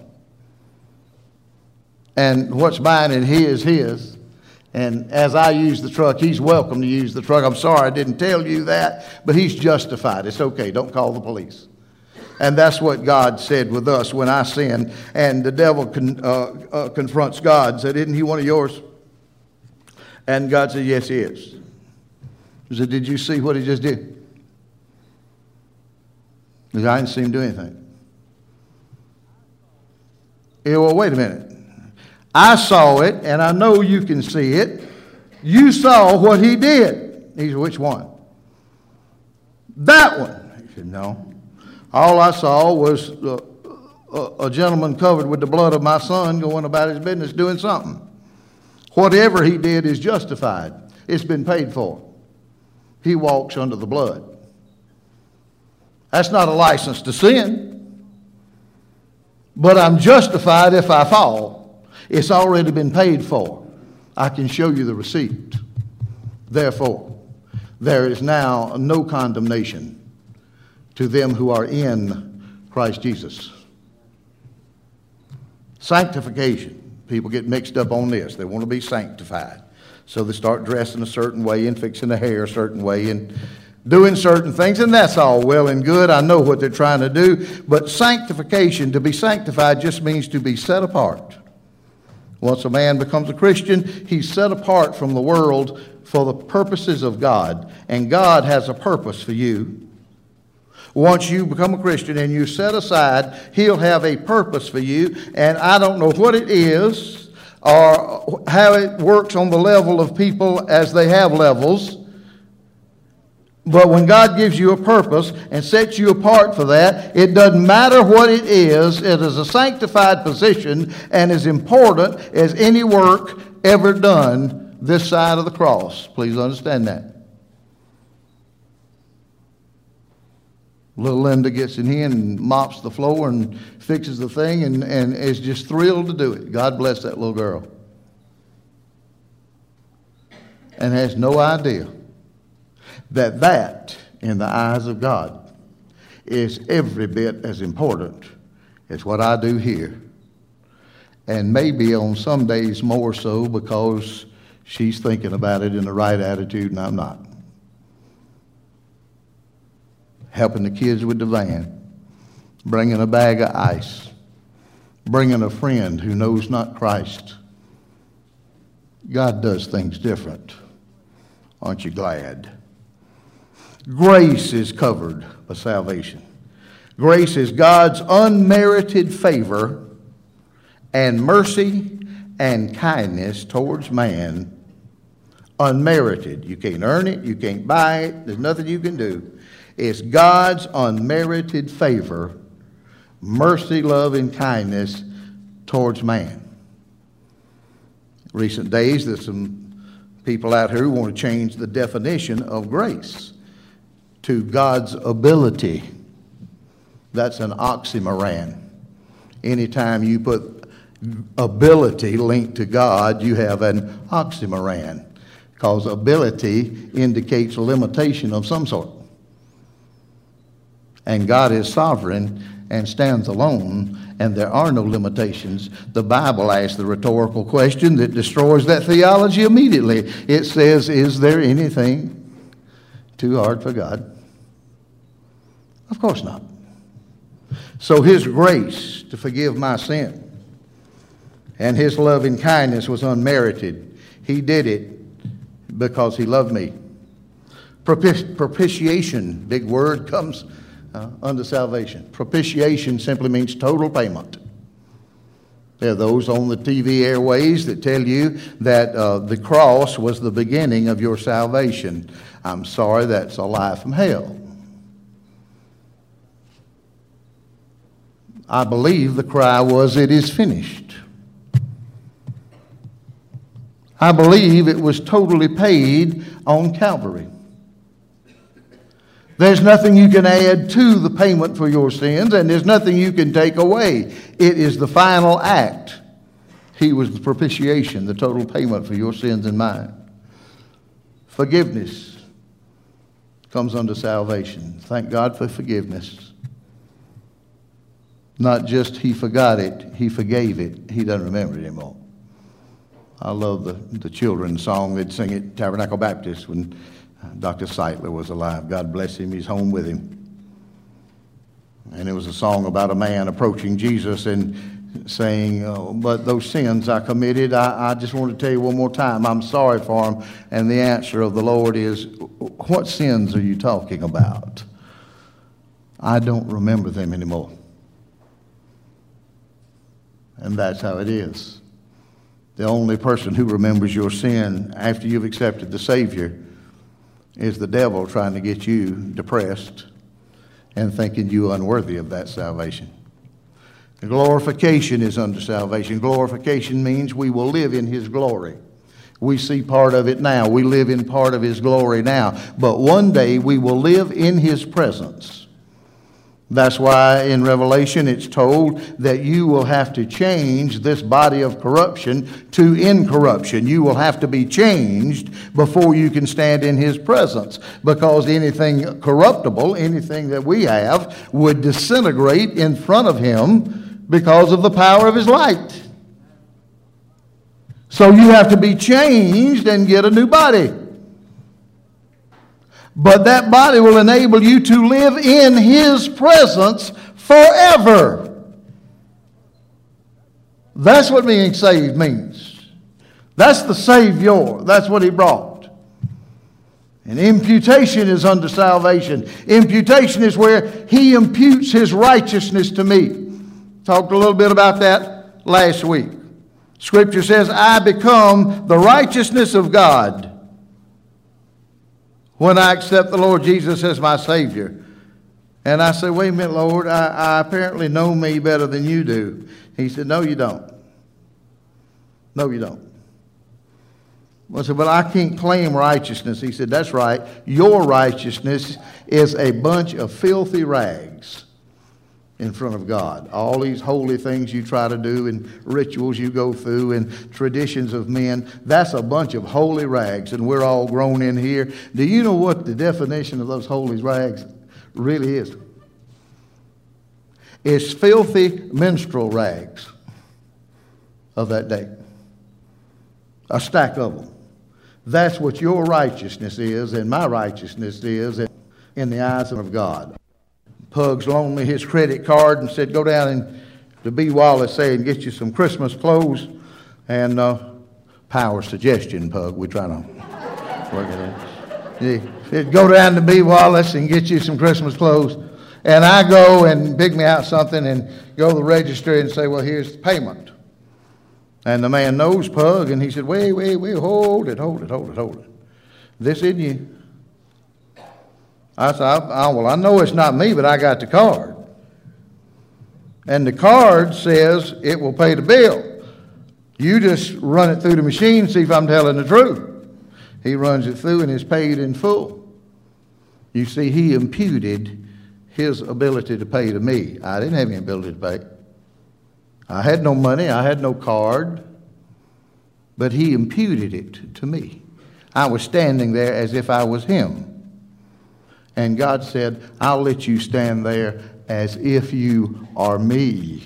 And what's mine and his. And as I use the truck, he's welcome to use the truck. I'm sorry I didn't tell you that, but he's justified. It's okay. Don't call the police. And that's what God said with us when I sinned. And the devil confronts God, said, isn't he one of yours? And God said, yes, he is. He said, did you see what he just did? He said, I didn't see him do anything. Yeah, well, wait a minute. I saw it, and I know you can see it. You saw what he did. He said, which one? That one. He said, no. All I saw was a gentleman covered with the blood of my son going about his business doing something. Whatever he did is justified. It's been paid for. He walks under the blood. That's not a license to sin. But I'm justified if I fall. It's already been paid for. I can show you the receipt. Therefore, there is now no condemnation to them who are in Christ Jesus. Sanctification. People get mixed up on this. They want to be sanctified. So they start dressing a certain way and fixing their hair a certain way and doing certain things, and that's all well and good. I know what they're trying to do. But sanctification, to be sanctified, just means to be set apart. Once a man becomes a Christian, he's set apart from the world for the purposes of God. And God has a purpose for you. Once you become a Christian and you set aside, he'll have a purpose for you. And I don't know what it is or how it works on the level of people as they have levels. But when God gives you a purpose and sets you apart for that, it doesn't matter what it is. It is a sanctified position and as important as any work ever done this side of the cross. Please understand that. Little Linda gets in here and mops the floor and fixes the thing and is just thrilled to do it. God bless that little girl. And has no idea that in the eyes of God is every bit as important as what I do here. And maybe on some days more so because she's thinking about it in the right attitude and I'm not. Helping the kids with the van, bringing a bag of ice, bringing a friend who knows not Christ. God does things different. Aren't you glad? Grace is covered by salvation. Grace is God's unmerited favor and mercy and kindness towards man. Unmerited. You can't earn it. You can't buy it. There's nothing you can do. It's God's unmerited favor, mercy, love, and kindness towards man. Recent days, there's some people out here who want to change the definition of grace to God's ability. That's an oxymoron. Anytime you put ability linked to God, you have an oxymoron, because ability indicates a limitation of some sort. And God is sovereign and stands alone, and there are no limitations. The Bible asks the rhetorical question that destroys that theology immediately. It says, is there anything too hard for God? Of course not. So his grace to forgive my sin and his loving kindness was unmerited. He did it because he loved me. Propitiation, big word, comes under salvation. Propitiation simply means total payment. There are those on the TV airways that tell you that the cross was the beginning of your salvation. I'm sorry, that's a lie from hell. I believe the cry was, "It is finished." I believe it was totally paid on Calvary. There's nothing you can add to the payment for your sins, and there's nothing you can take away. It is the final act. He was the propitiation, the total payment for your sins and mine. Forgiveness comes under salvation. Thank God for forgiveness. Not just He forgot it, He forgave it. He doesn't remember it anymore. I love the children's song. They'd sing it at Tabernacle Baptist when Dr. Seitler was alive. God bless him. He's home with him. And it was a song about a man approaching Jesus and saying, oh, but those sins I committed, I just want to tell you one more time, I'm sorry for them. And the answer of the Lord is, what sins are you talking about? I don't remember them anymore. And that's how it is. The only person who remembers your sin after you've accepted the Savior is the devil trying to get you depressed and thinking you unworthy of that salvation. Glorification is under salvation. Glorification means we will live in His glory. We see part of it now. We live in part of His glory now. But one day we will live in His presence. That's why in Revelation it's told that you will have to change this body of corruption to incorruption. You will have to be changed before you can stand in His presence. Because anything corruptible, anything that we have, would disintegrate in front of Him because of the power of His light. So you have to be changed and get a new body. But that body will enable you to live in His presence forever. That's what being saved means. That's the Savior. That's what He brought. And imputation is under salvation. Imputation is where He imputes His righteousness to me. Talked a little bit about that last week. Scripture says, I become the righteousness of God when I accept the Lord Jesus as my Savior. And I said, wait a minute, Lord, I apparently know me better than you do. He said, no, you don't. No, you don't. I said, but I can't claim righteousness. He said, that's right. Your righteousness is a bunch of filthy rags in front of God. All these holy things you try to do and rituals you go through and traditions of men, that's a bunch of holy rags, and we're all grown in here. Do you know what the definition of those holy rags really is? It's filthy menstrual rags of that day. A stack of them. That's what your righteousness is and my righteousness is in the eyes of God. Pug's loaned me his credit card and said, go down to B. Wallace and get you some Christmas clothes. And power suggestion, Pug. We're trying to work it out. Said, go down to B. Wallace and get you some Christmas clothes. And I go and pick me out something and go to the register and say, well, here's the payment. And the man knows Pug, and he said, wait, hold it. This isn't you. I said, well, I know it's not me, but I got the card. And the card says it will pay the bill. You just run it through the machine, see if I'm telling the truth. He runs it through and it's paid in full. You see, He imputed His ability to pay to me. I didn't have any ability to pay. I had no money, I had no card, but He imputed it to me. I was standing there as if I was Him. And God said, I'll let you stand there as if you are me.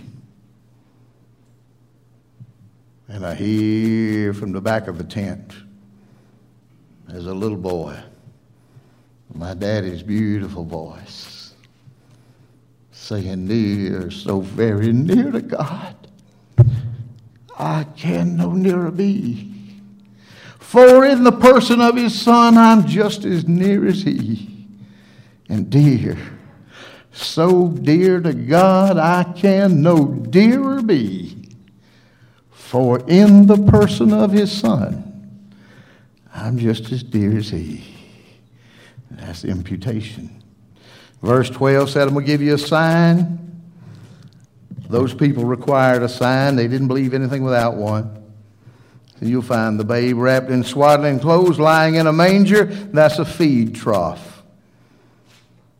And I hear from the back of the tent, as a little boy, my daddy's beautiful voice, saying, near, so very near to God, I can no nearer be. For in the person of His Son, I'm just as near as He. And dear, so dear to God, I can no dearer be. For in the person of His Son, I'm just as dear as He. That's imputation. Verse 12 said, I'm going to give you a sign. Those people required a sign. They didn't believe anything without one. And you'll find the babe wrapped in swaddling clothes, lying in a manger. That's a feed trough.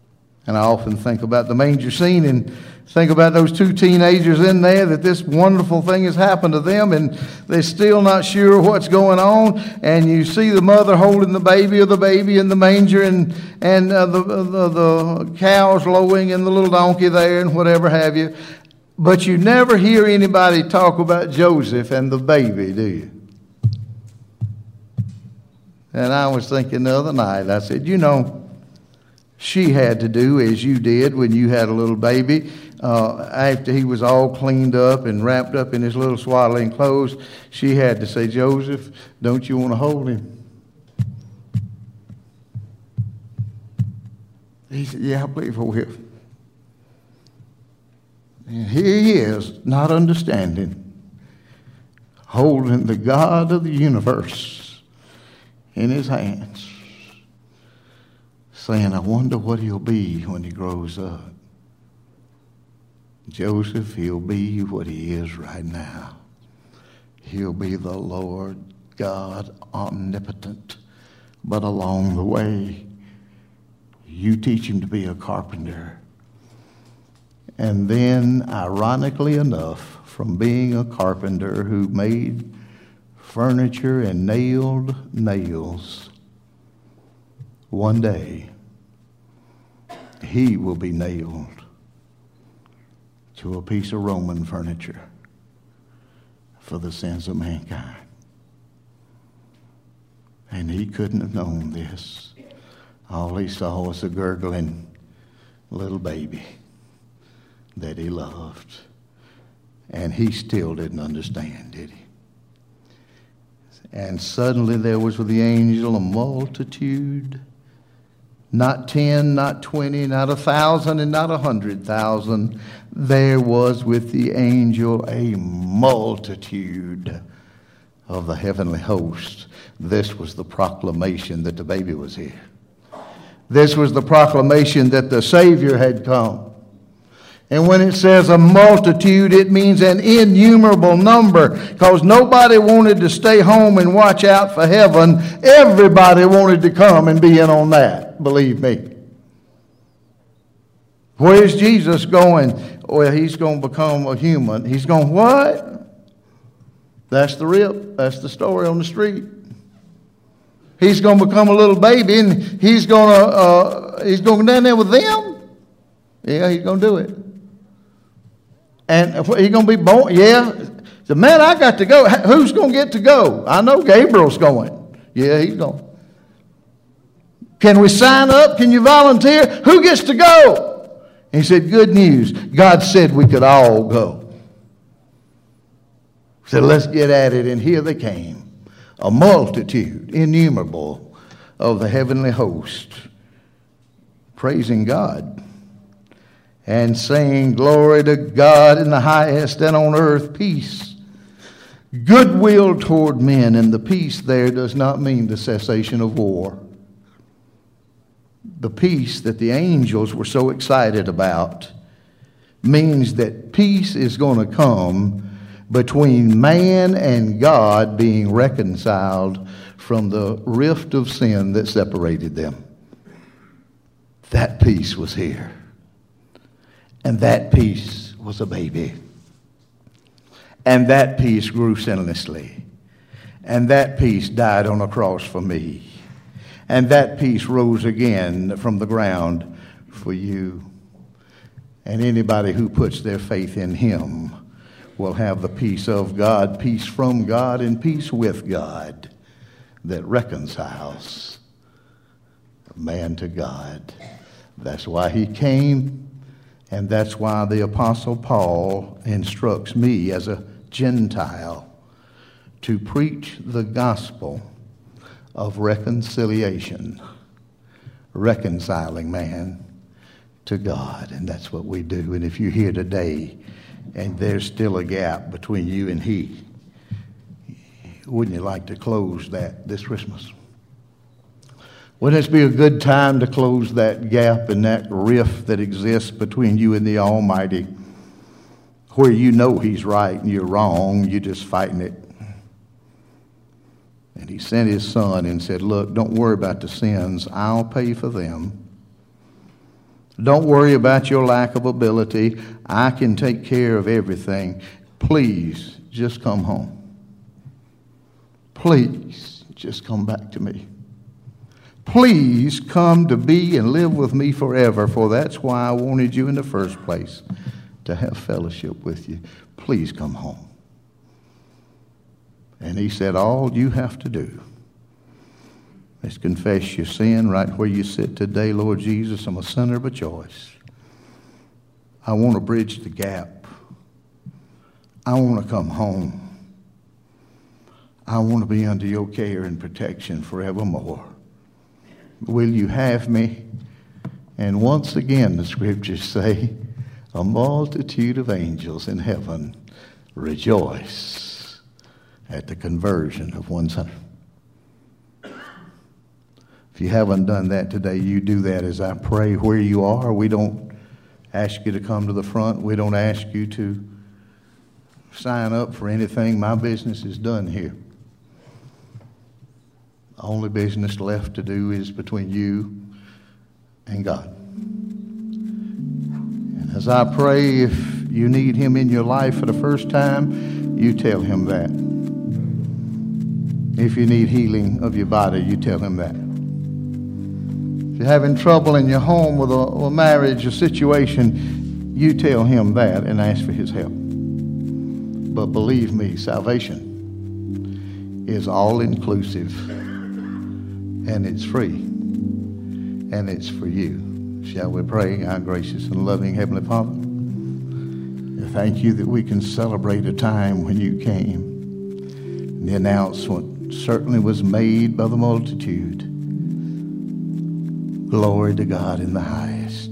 And I often think about the manger scene and think about those two teenagers in there, that this wonderful thing has happened to them and they're still not sure what's going on. And you see the mother holding the baby, or the baby in the manger, and the cows lowing and the little donkey there and whatever have you. But you never hear anybody talk about Joseph and the baby, do you? And I was thinking the other night, I said, she had to do as you did when you had a little baby. After he was all cleaned up and wrapped up in his little swaddling clothes, she had to say, Joseph, don't you want to hold him? He said, yeah, I believe I will. And here he is, not understanding, holding the God of the universe in his hands, saying, I wonder what he'll be when he grows up. Joseph, he'll be what he is right now. He'll be the Lord God omnipotent. But along the way, you teach him to be a carpenter. And then, ironically enough, from being a carpenter who made furniture and nailed nails, one day he will be nailed to a piece of Roman furniture for the sins of mankind. And he couldn't have known this. All he saw was a gurgling little baby that he loved. And he still didn't understand, did he? And suddenly there was with the angel a multitude, not 10, not 20, not 1,000, and not 100,000. There was with the angel a multitude of the heavenly host. This was the proclamation that the baby was here. This was the proclamation that the Savior had come. And when it says a multitude, it means an innumerable number, because nobody wanted to stay home and watch out for heaven. Everybody wanted to come and be in on that, believe me. Where's Jesus going? Well, he's going to become a human. He's going, what? That's the rip. That's the story on the street. He's going to become a little baby, and he's going to go down there with them. Yeah, he's going to do it. And he's going to be born. Yeah. So, man, I got to go. Who's going to get to go? I know Gabriel's going. Yeah, he's going. Can we sign up? Can you volunteer? Who gets to go? And he said, good news. God said we could all go. He said, let's get at it. And here they came. A multitude, innumerable, of the heavenly host, praising God and saying, glory to God in the highest, and on earth peace, goodwill toward men. And the peace there does not mean the cessation of war. The peace that the angels were so excited about means that peace is going to come between man and God being reconciled from the rift of sin that separated them. That peace was here. And that peace was a baby. And that peace grew sinlessly. And that peace died on a cross for me. And that peace rose again from the ground for you. And anybody who puts their faith in him will have the peace of God, peace from God, and peace with God that reconciles man to God. That's why he came. And that's why the Apostle Paul instructs me as a Gentile to preach the gospel of reconciliation, reconciling man to God. And that's what we do. And if you're here today and there's still a gap between you and he, wouldn't you like to close that this Christmas? Wouldn't this be a good time to close that gap and that rift that exists between you and the Almighty, where you know he's right and you're wrong, you're just fighting it? And he sent his son and said, look, don't worry about the sins. I'll pay for them. Don't worry about your lack of ability. I can take care of everything. Please, just come home. Please, just come back to me. Please come to be and live with me forever, for that's why I wanted you in the first place, to have fellowship with you. Please come home. And he said, all you have to do is confess your sin right where you sit today. Lord Jesus, I'm a sinner of a choice. I want to bridge the gap. I want to come home. I want to be under your care and protection forevermore. Will you have me? And once again, the scriptures say, a multitude of angels in heaven rejoice at the conversion of one sinner. If you haven't done that today, you do that as I pray where you are. We don't ask you to come to the front. We don't ask you to sign up for anything. My business is done here. The only business left to do is between you and God. And as I pray, if you need him in your life for the first time, you tell him that. If you need healing of your body, you tell him that. If you're having trouble in your home with a marriage, a situation, you tell him that and ask for his help. But believe me, salvation is all inclusive. And it's free. And it's for you. Shall we pray? Our gracious and loving Heavenly Father, thank you that we can celebrate a time when you came. And the announcement certainly was made by the multitude. Glory to God in the highest.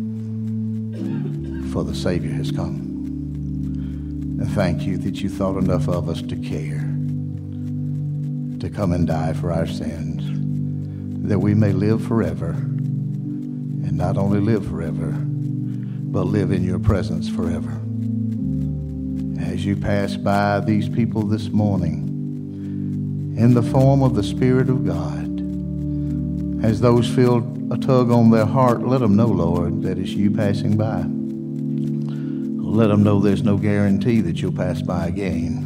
For the Savior has come. And thank you that you thought enough of us to care. To come and die for our sins. That we may live forever, and not only live forever, but live in your presence forever. As you pass by these people this morning, in the form of the Spirit of God, as those feel a tug on their heart, let them know, Lord, that it's you passing by. Let them know there's no guarantee that you'll pass by again.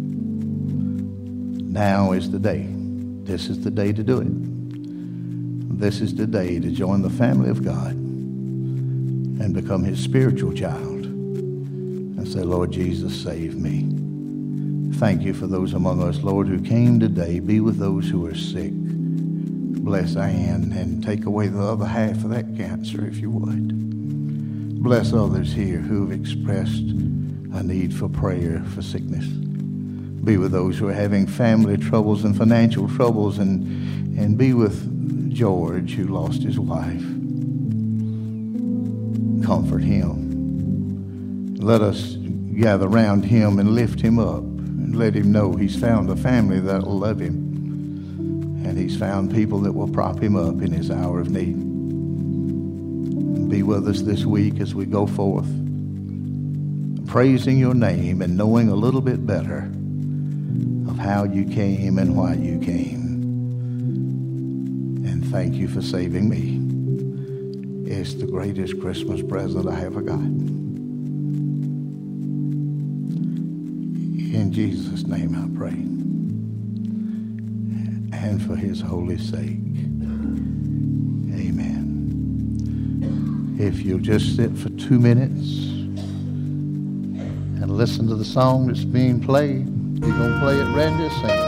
Now is the day. This is the day to do it. This is the day to join the family of God and become his spiritual child and say, Lord Jesus, save me. Thank you for those among us, Lord, who came today. Be with those who are sick. Bless Ann and take away the other half of that cancer, if you would. Bless others here who have expressed a need for prayer for sickness. Be with those who are having family troubles and financial troubles, and be with George, who lost his wife. Comfort him. Let us gather around him and lift him up and let him know he's found a family that will love him, and he's found people that will prop him up in his hour of need. Be with us this week as we go forth, praising your name and knowing a little bit better of how you came and why you came. Thank you for saving me. It's the greatest Christmas present I ever got. In Jesus' name I pray. And for his holy sake. Amen. If you'll just sit for 2 minutes and listen to the song that's being played. You're going to play it, Randy, sing it.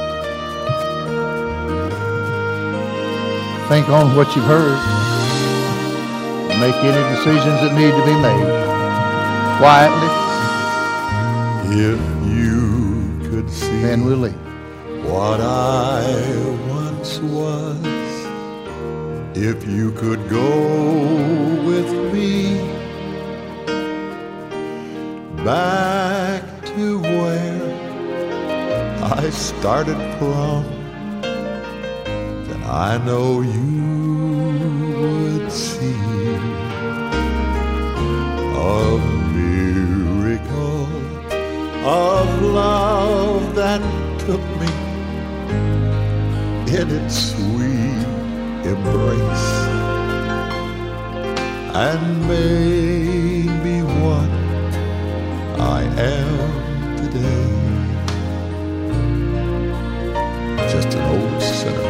Think on what you've heard. Make any decisions that need to be made. Quietly. If you could see Then we'll leave. what I once was, if you could go with me back to where I started from, I know you would see a miracle of love that took me in its sweet embrace. and made me what I am today. Just an old sinner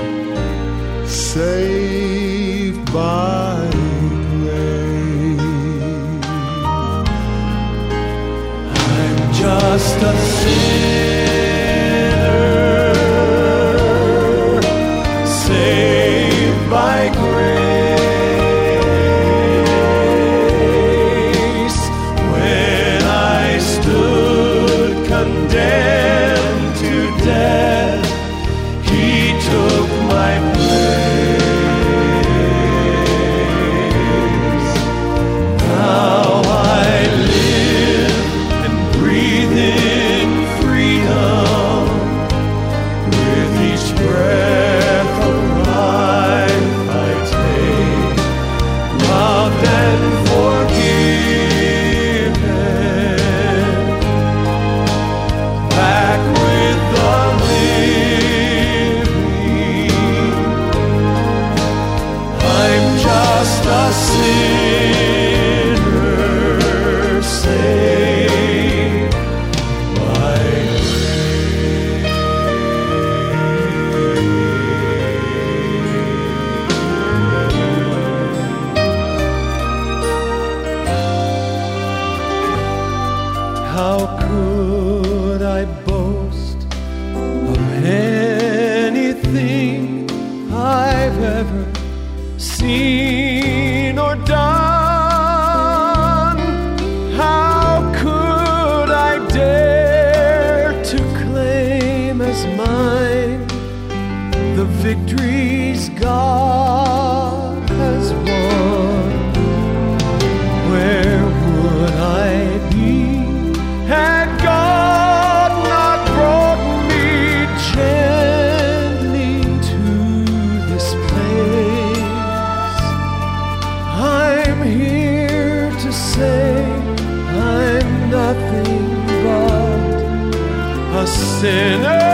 saved by grace. I'm just a sinner saved by grace. When I stood condemned to death, He took my place. Now I live and breathe in freedom. With each breath of life I take, loved and forgiven, back with the living. I'm just a sinner saved by How could I boast of anything I've ever seen or done? How could I dare to claim as mine the victories God has won? Where would I be had God not brought me gently to this place? I'm here to say I'm nothing but a sinner